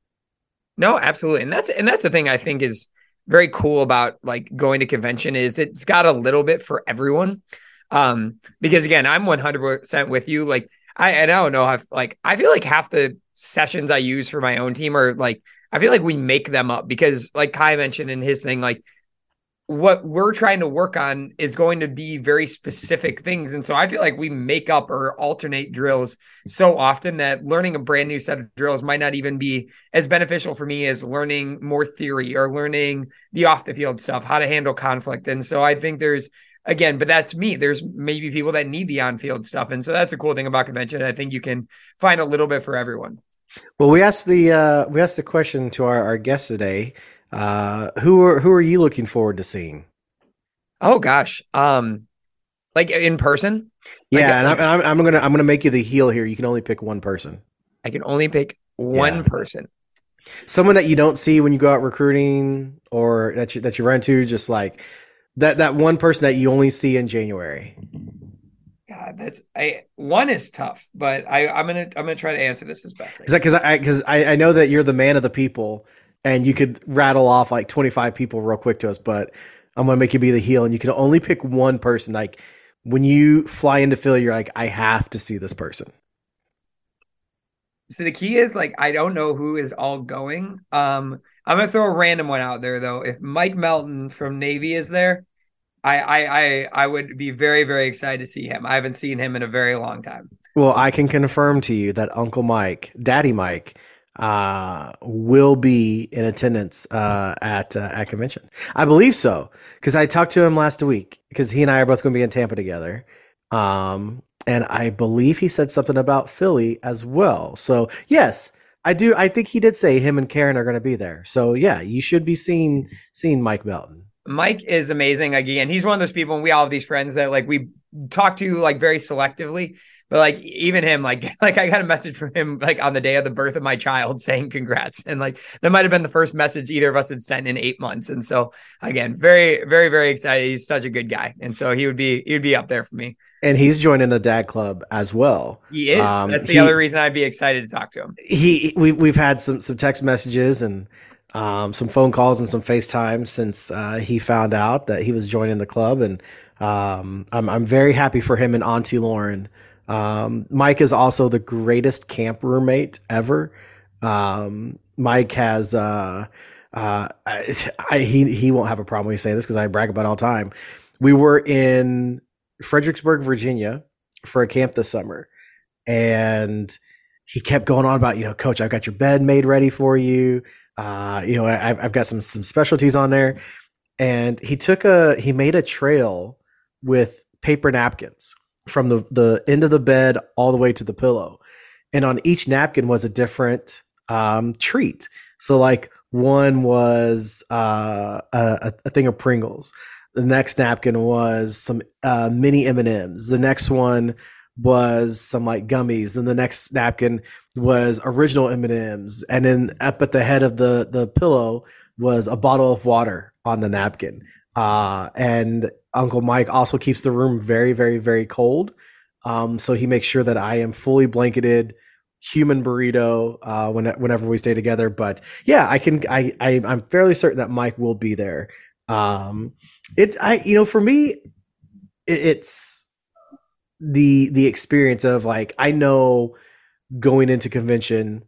No, absolutely. And that's, and that's the thing I think is very cool about like going to convention is it's got a little bit for everyone. Um, because again, I'm one hundred percent with you. Like I, and I don't know how, like, I feel like half the sessions I use for my own team are like, I feel like we make them up because like Kai mentioned in his thing, like what we're trying to work on is going to be very specific things. And so I feel like we make up or alternate drills so often that learning a brand new set of drills might not even be as beneficial for me as learning more theory or learning the off the field stuff, how to handle conflict. And so I think there's, again, but that's me. There's maybe people that need the on-field stuff. And so that's a cool thing about convention. I think you can find a little bit for everyone. Well, we asked the, uh, we asked the question to our, our guest today. Uh, who are who are you looking forward to seeing? Oh gosh, um, like in person. Yeah, like, and, I'm, and I'm I'm gonna I'm gonna make you the heel here. You can only pick one person. I can only pick one yeah. person. Someone that you don't see when you go out recruiting, or that you that you run into, just like that that one person that you only see in January. God, that's I one is tough, but I I'm gonna I'm gonna try to answer this as best. Is that because I because I, I know that you're the man of the people. And you could rattle off like twenty-five people real quick to us, but I'm going to make you be the heel. And you can only pick one person. Like when you fly into Philly, you're like, I have to see this person. So the key is like, I don't know who is all going. Um, I'm going to throw a random one out there though. If Mike Melton from Navy is there, I, I, I, I would be very, very excited to see him. I haven't seen him in a very long time. Well, I can confirm to you that Uncle Mike, Daddy Mike, uh, will be in attendance uh, at uh, at convention. I believe so because I talked to him last week because he and I are both going to be in Tampa together. Um, and I believe he said something about Philly as well. So yes, I do. I think he did say him and Karen are going to be there. So yeah, you should be seeing seeing Mike Melton. Mike is amazing. Again, he's one of those people, and we all have these friends that like we talk to like very selectively. But like even him, like like I got a message from him like on the day of the birth of my child saying congrats, and like that might have been the first message either of us had sent in eight months. And so again, very very very excited. He's such a good guy, and so he would be he would be up there for me. And he's joining the Dad Club as well. He is. Um, That's the he, other reason I'd be excited to talk to him. He we we've had some some text messages and um, some phone calls and some FaceTime since uh, he found out that he was joining the club, and um, I'm I'm very happy for him and Auntie Lauren. Um, Mike is also the greatest camp roommate ever. Um, Mike has, uh, uh, I, I, he, he won't have a problem with me saying this because I brag about it all the time. We were in Fredericksburg, Virginia for a camp this summer, and he kept going on about, you know, Coach, I've got your bed made ready for you. Uh, you know, I've, I've got some, some specialties on there. And he took a, he made a trail with paper napkins from the, the end of the bed all the way to the pillow. And on each napkin was a different um, treat. So like one was uh, a, a thing of Pringles. The next napkin was some uh, mini M and M's. The next one was some like gummies. Then the next napkin was original M and M's. And then up at the head of the, the pillow was a bottle of water on the napkin. Uh, and Uncle Mike also keeps the room very, very, very cold. Um, so he makes sure that I am fully blanketed, human burrito, uh, when, whenever we stay together. But yeah, I can, I, I, I'm fairly certain that Mike will be there. Um, it, I, you know, for me, it, it's the, the experience of like, I know going into convention,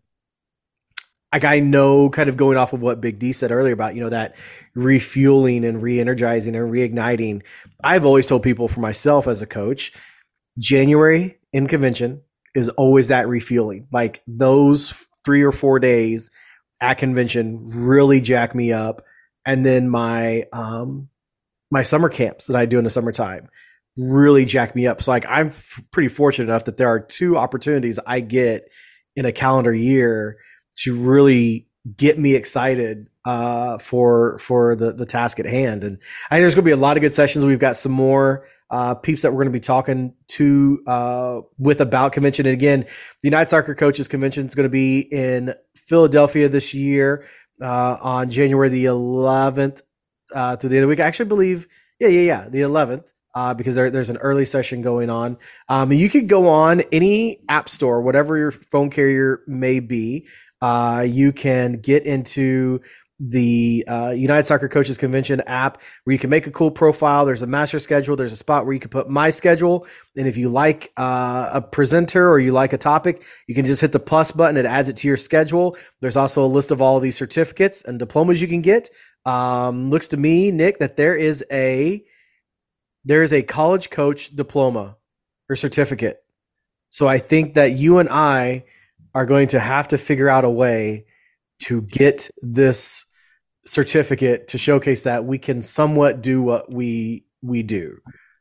like I know kind of going off of what Big D said earlier about, you know, that refueling and re-energizing and reigniting. I've always told people for myself as a coach, January in convention is always that refueling. Like those three or four days at convention really jack me up. And then my, um, my summer camps that I do in the summertime really jack me up. So like, I'm f- pretty fortunate enough that there are two opportunities I get in a calendar year to really get me excited uh, for for the the task at hand. And I think there's going to be a lot of good sessions. We've got some more uh, peeps that we're going to be talking to uh, with about convention. And again, the United Soccer Coaches Convention is going to be in Philadelphia this year uh, on January the eleventh uh, through the end of the week. I actually believe, yeah, yeah, yeah, the eleventh. Uh, because there, there's an early session going on. Um, and you could go on any app store, whatever your phone carrier may be. Uh, you can get into the uh, United Soccer Coaches Convention app where you can make a cool profile. There's a master schedule. There's a spot where you can put my schedule. And if you like uh, a presenter or you like a topic, you can just hit the plus button. It adds it to your schedule. There's also a list of all of these certificates and diplomas you can get. Um, looks to me, Nick, that there is a there is a college coach diploma or certificate. So I think that you and I are going to have to figure out a way to get this certificate to showcase that we can somewhat do what we we do.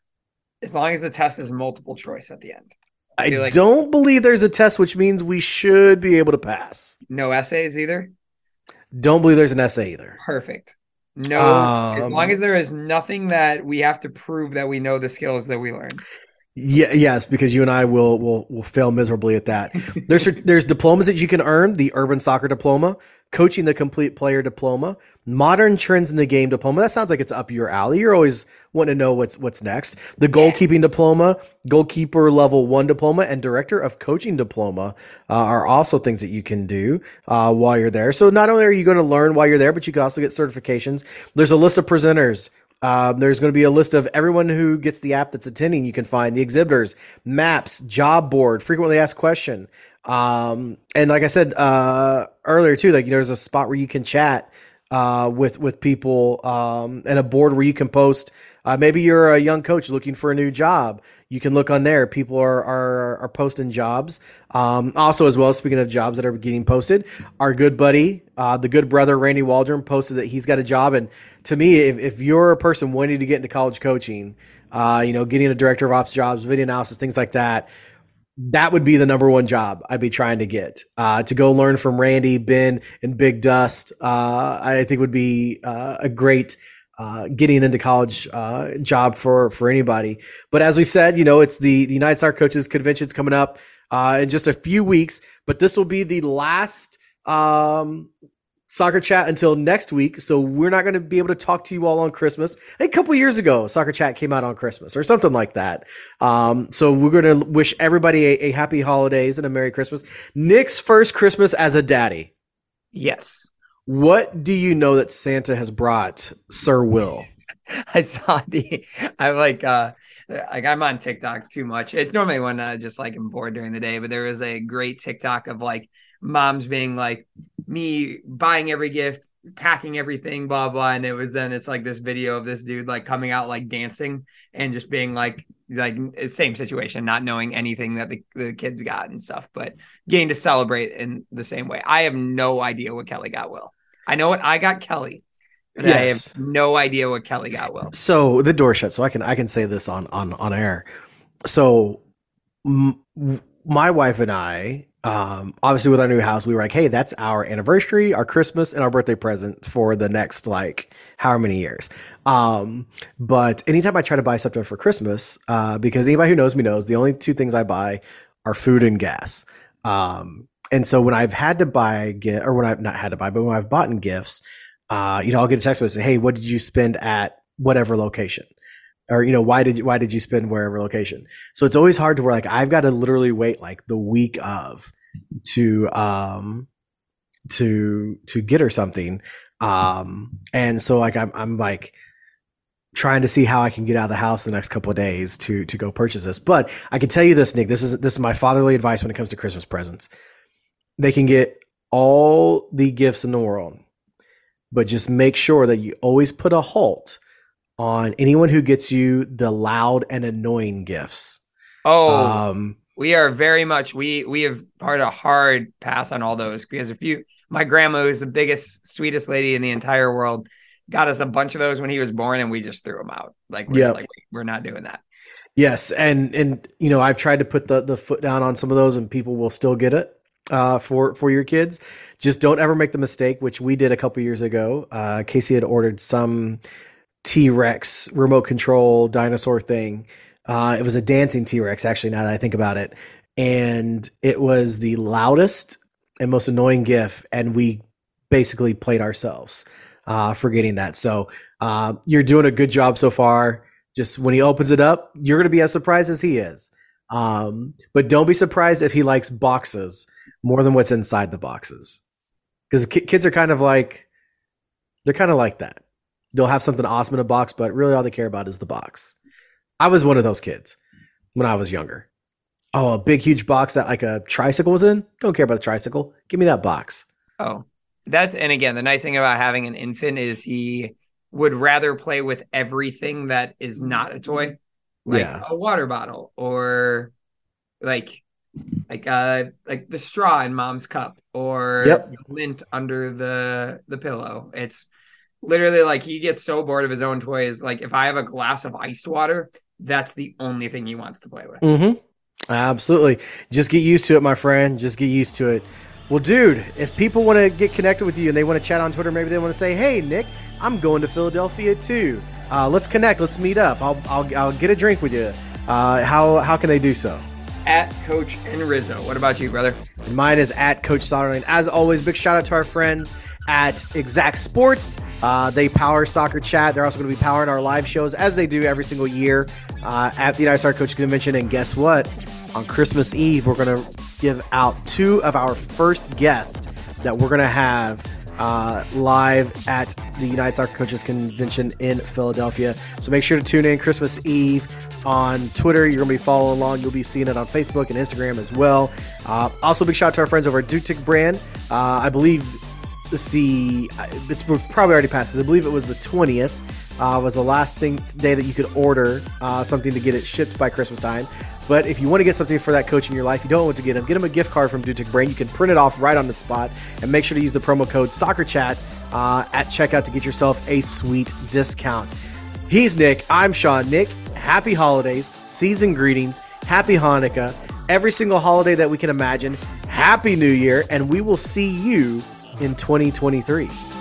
As long as the test is multiple choice at the end. I, I like don't believe there's a test, which means we should be able to pass. No essays either? Don't believe there's an essay either. Perfect. No, um, as long as there is nothing that we have to prove that we know the skills that we learned. Yeah, yes, because you and I will will will fail miserably at that. There's there's diplomas that you can earn: the Urban Soccer Diploma, Coaching the Complete Player Diploma, Modern Trends in the Game Diploma. That sounds like it's up your alley. You're always wanting to know what's what's next. The Goalkeeping Diploma, Goalkeeper Level One Diploma, and Director of Coaching Diploma uh, are also things that you can do uh, while you're there. So not only are you going to learn while you're there, but you can also get certifications. There's a list of presenters Um, there's going to be a list of everyone who gets the app that's attending. You can find the exhibitors, maps, job board, frequently asked question. Um, and like I said uh, earlier too, like, you know, there's a spot where you can chat uh, with with people, um, and a board where you can post. Uh, maybe you're a young coach looking for a new job. You can look on there. People are are, are posting jobs. Um, also, as well, speaking of jobs that are getting posted, our good buddy, uh, the good brother, Randy Waldron, posted that he's got a job. And to me, if, if you're a person wanting to get into college coaching, uh, you know, getting a director of ops jobs, video analysis, things like that, that would be the number one job I'd be trying to get. Uh, to go learn from Randy, Ben, and Big Dust, uh, I think would be uh, a great Uh, getting into college uh, job for for anybody. But as we said, you know, it's the, the United Star Coaches Convention's coming up uh, in just a few weeks. But this will be the last um, Soccer Chat until next week. So we're not going to be able to talk to you all on Christmas. I think a couple years ago, Soccer Chat came out on Christmas or something like that. Um, so we're going to wish everybody a, a happy holidays and a Merry Christmas. Nick's first Christmas as a daddy. Yes. What do you know that Santa has brought Sir Will? I saw the, I like, uh, like I'm on TikTok too much. It's normally when I just like I'm bored during the day, but there was a great TikTok of like moms being like, me buying every gift, packing everything, blah, blah. And it was then it's like this video of this dude like coming out like dancing and just being like, like same situation, not knowing anything that the, the kids got and stuff, but getting to celebrate in the same way. I have no idea what Kelly got Will. I know what I got Kelly, but yes. I have no idea what Kelly got Will. So the door shut, so I can I can say this on on on air. So m- my wife and I, um, obviously with our new house, we were like, hey, that's our anniversary, our Christmas, and our birthday present for the next like however many years. Um, but anytime I try to buy something for Christmas, uh, because anybody who knows me knows the only two things I buy are food and gas. Um, and so when I've had to buy get or when I've not had to buy, but when I've bought in gifts, uh, you know, I'll get a text message, hey, what did you spend at whatever location? Or, you know, why did you, why did you spend wherever location? So it's always hard to where like, I've got to literally wait like the week of to, um, to, to get her something. Um, and so like, I'm, I'm like trying to see how I can get out of the house the next couple of days to, to go purchase this. But I can tell you this, Nick, this is, this is my fatherly advice when it comes to Christmas presents. They can get all the gifts in the world, but just make sure that you always put a halt on anyone who gets you the loud and annoying gifts. Oh, um, we are very much, we, we have part a hard pass on all those because if you, my grandma is the biggest, sweetest lady in the entire world, got us a bunch of those when he was born and we just threw them out. Like, we're, yep. just like, we're not doing that. Yes. And, and, you know, I've tried to put the, the foot down on some of those and people will still get it uh, for, for your kids. Just don't ever make the mistake, which we did a couple years ago. Uh, Casey had ordered some T-Rex remote control dinosaur thing. Uh, it was a dancing T-Rex, actually, now that I think about it. And it was the loudest and most annoying GIF. And we basically played ourselves uh, for getting that. So uh, you're doing a good job so far. Just when he opens it up, you're going to be as surprised as he is. Um, but don't be surprised if he likes boxes more than what's inside the boxes. Because ki- kids are kind of like, they're kind of like that. They'll have something awesome in a box, but really all they care about is the box. I was one of those kids when I was younger. Oh, a big, huge box that like a tricycle was in? Don't care about the tricycle. Give me that box. Oh, that's, and again, the nice thing about having an infant is he would rather play with everything that is not a toy. Like yeah. a water bottle or like, like, uh, like the straw in mom's cup or yep. the lint under the, the pillow. It's literally like he gets so bored of his own toys. Like if I have a glass of iced water, that's the only thing he wants to play with. Mm-hmm. Absolutely. Just get used to it, my friend. Just get used to it. Well, dude, if people want to get connected with you and they want to chat on Twitter, maybe they want to say, hey, Nick, I'm going to Philadelphia too. Uh, let's connect. Let's meet up. I'll, I'll, I'll get a drink with you. Uh, how, how can they do so? At Coach and Rizzo. What about you, brother? Mine is at Coach Soderling. As always, big shout out to our friends at Exact Sports. Uh, they power Soccer Chat. They're also going to be powering our live shows as they do every single year uh, at the United Star Coach Convention. And guess what? On Christmas Eve, we're going to give out two of our first guests that we're going to have uh, live at the United Soccer Coaches Convention in Philadelphia. So make sure to tune in Christmas Eve on Twitter. You're going to be following along. You'll be seeing it on Facebook and Instagram as well. Uh, also, big shout out to our friends over at Dutic brand. Uh, I believe the it's probably already passed because I believe it was the twentieth. Uh, was the last thing day that you could order uh, something to get it shipped by Christmas time. But if you want to get something for that coach in your life, you don't know what to get him, get him a gift card from Dutic Brand. You can print it off right on the spot, and make sure to use the promo code SoccerChat uh, at checkout to get yourself a sweet discount. He's Nick. I'm Sean. Nick, happy holidays, season greetings, happy Hanukkah, every single holiday that we can imagine. Happy New Year, and we will see you in twenty twenty-three.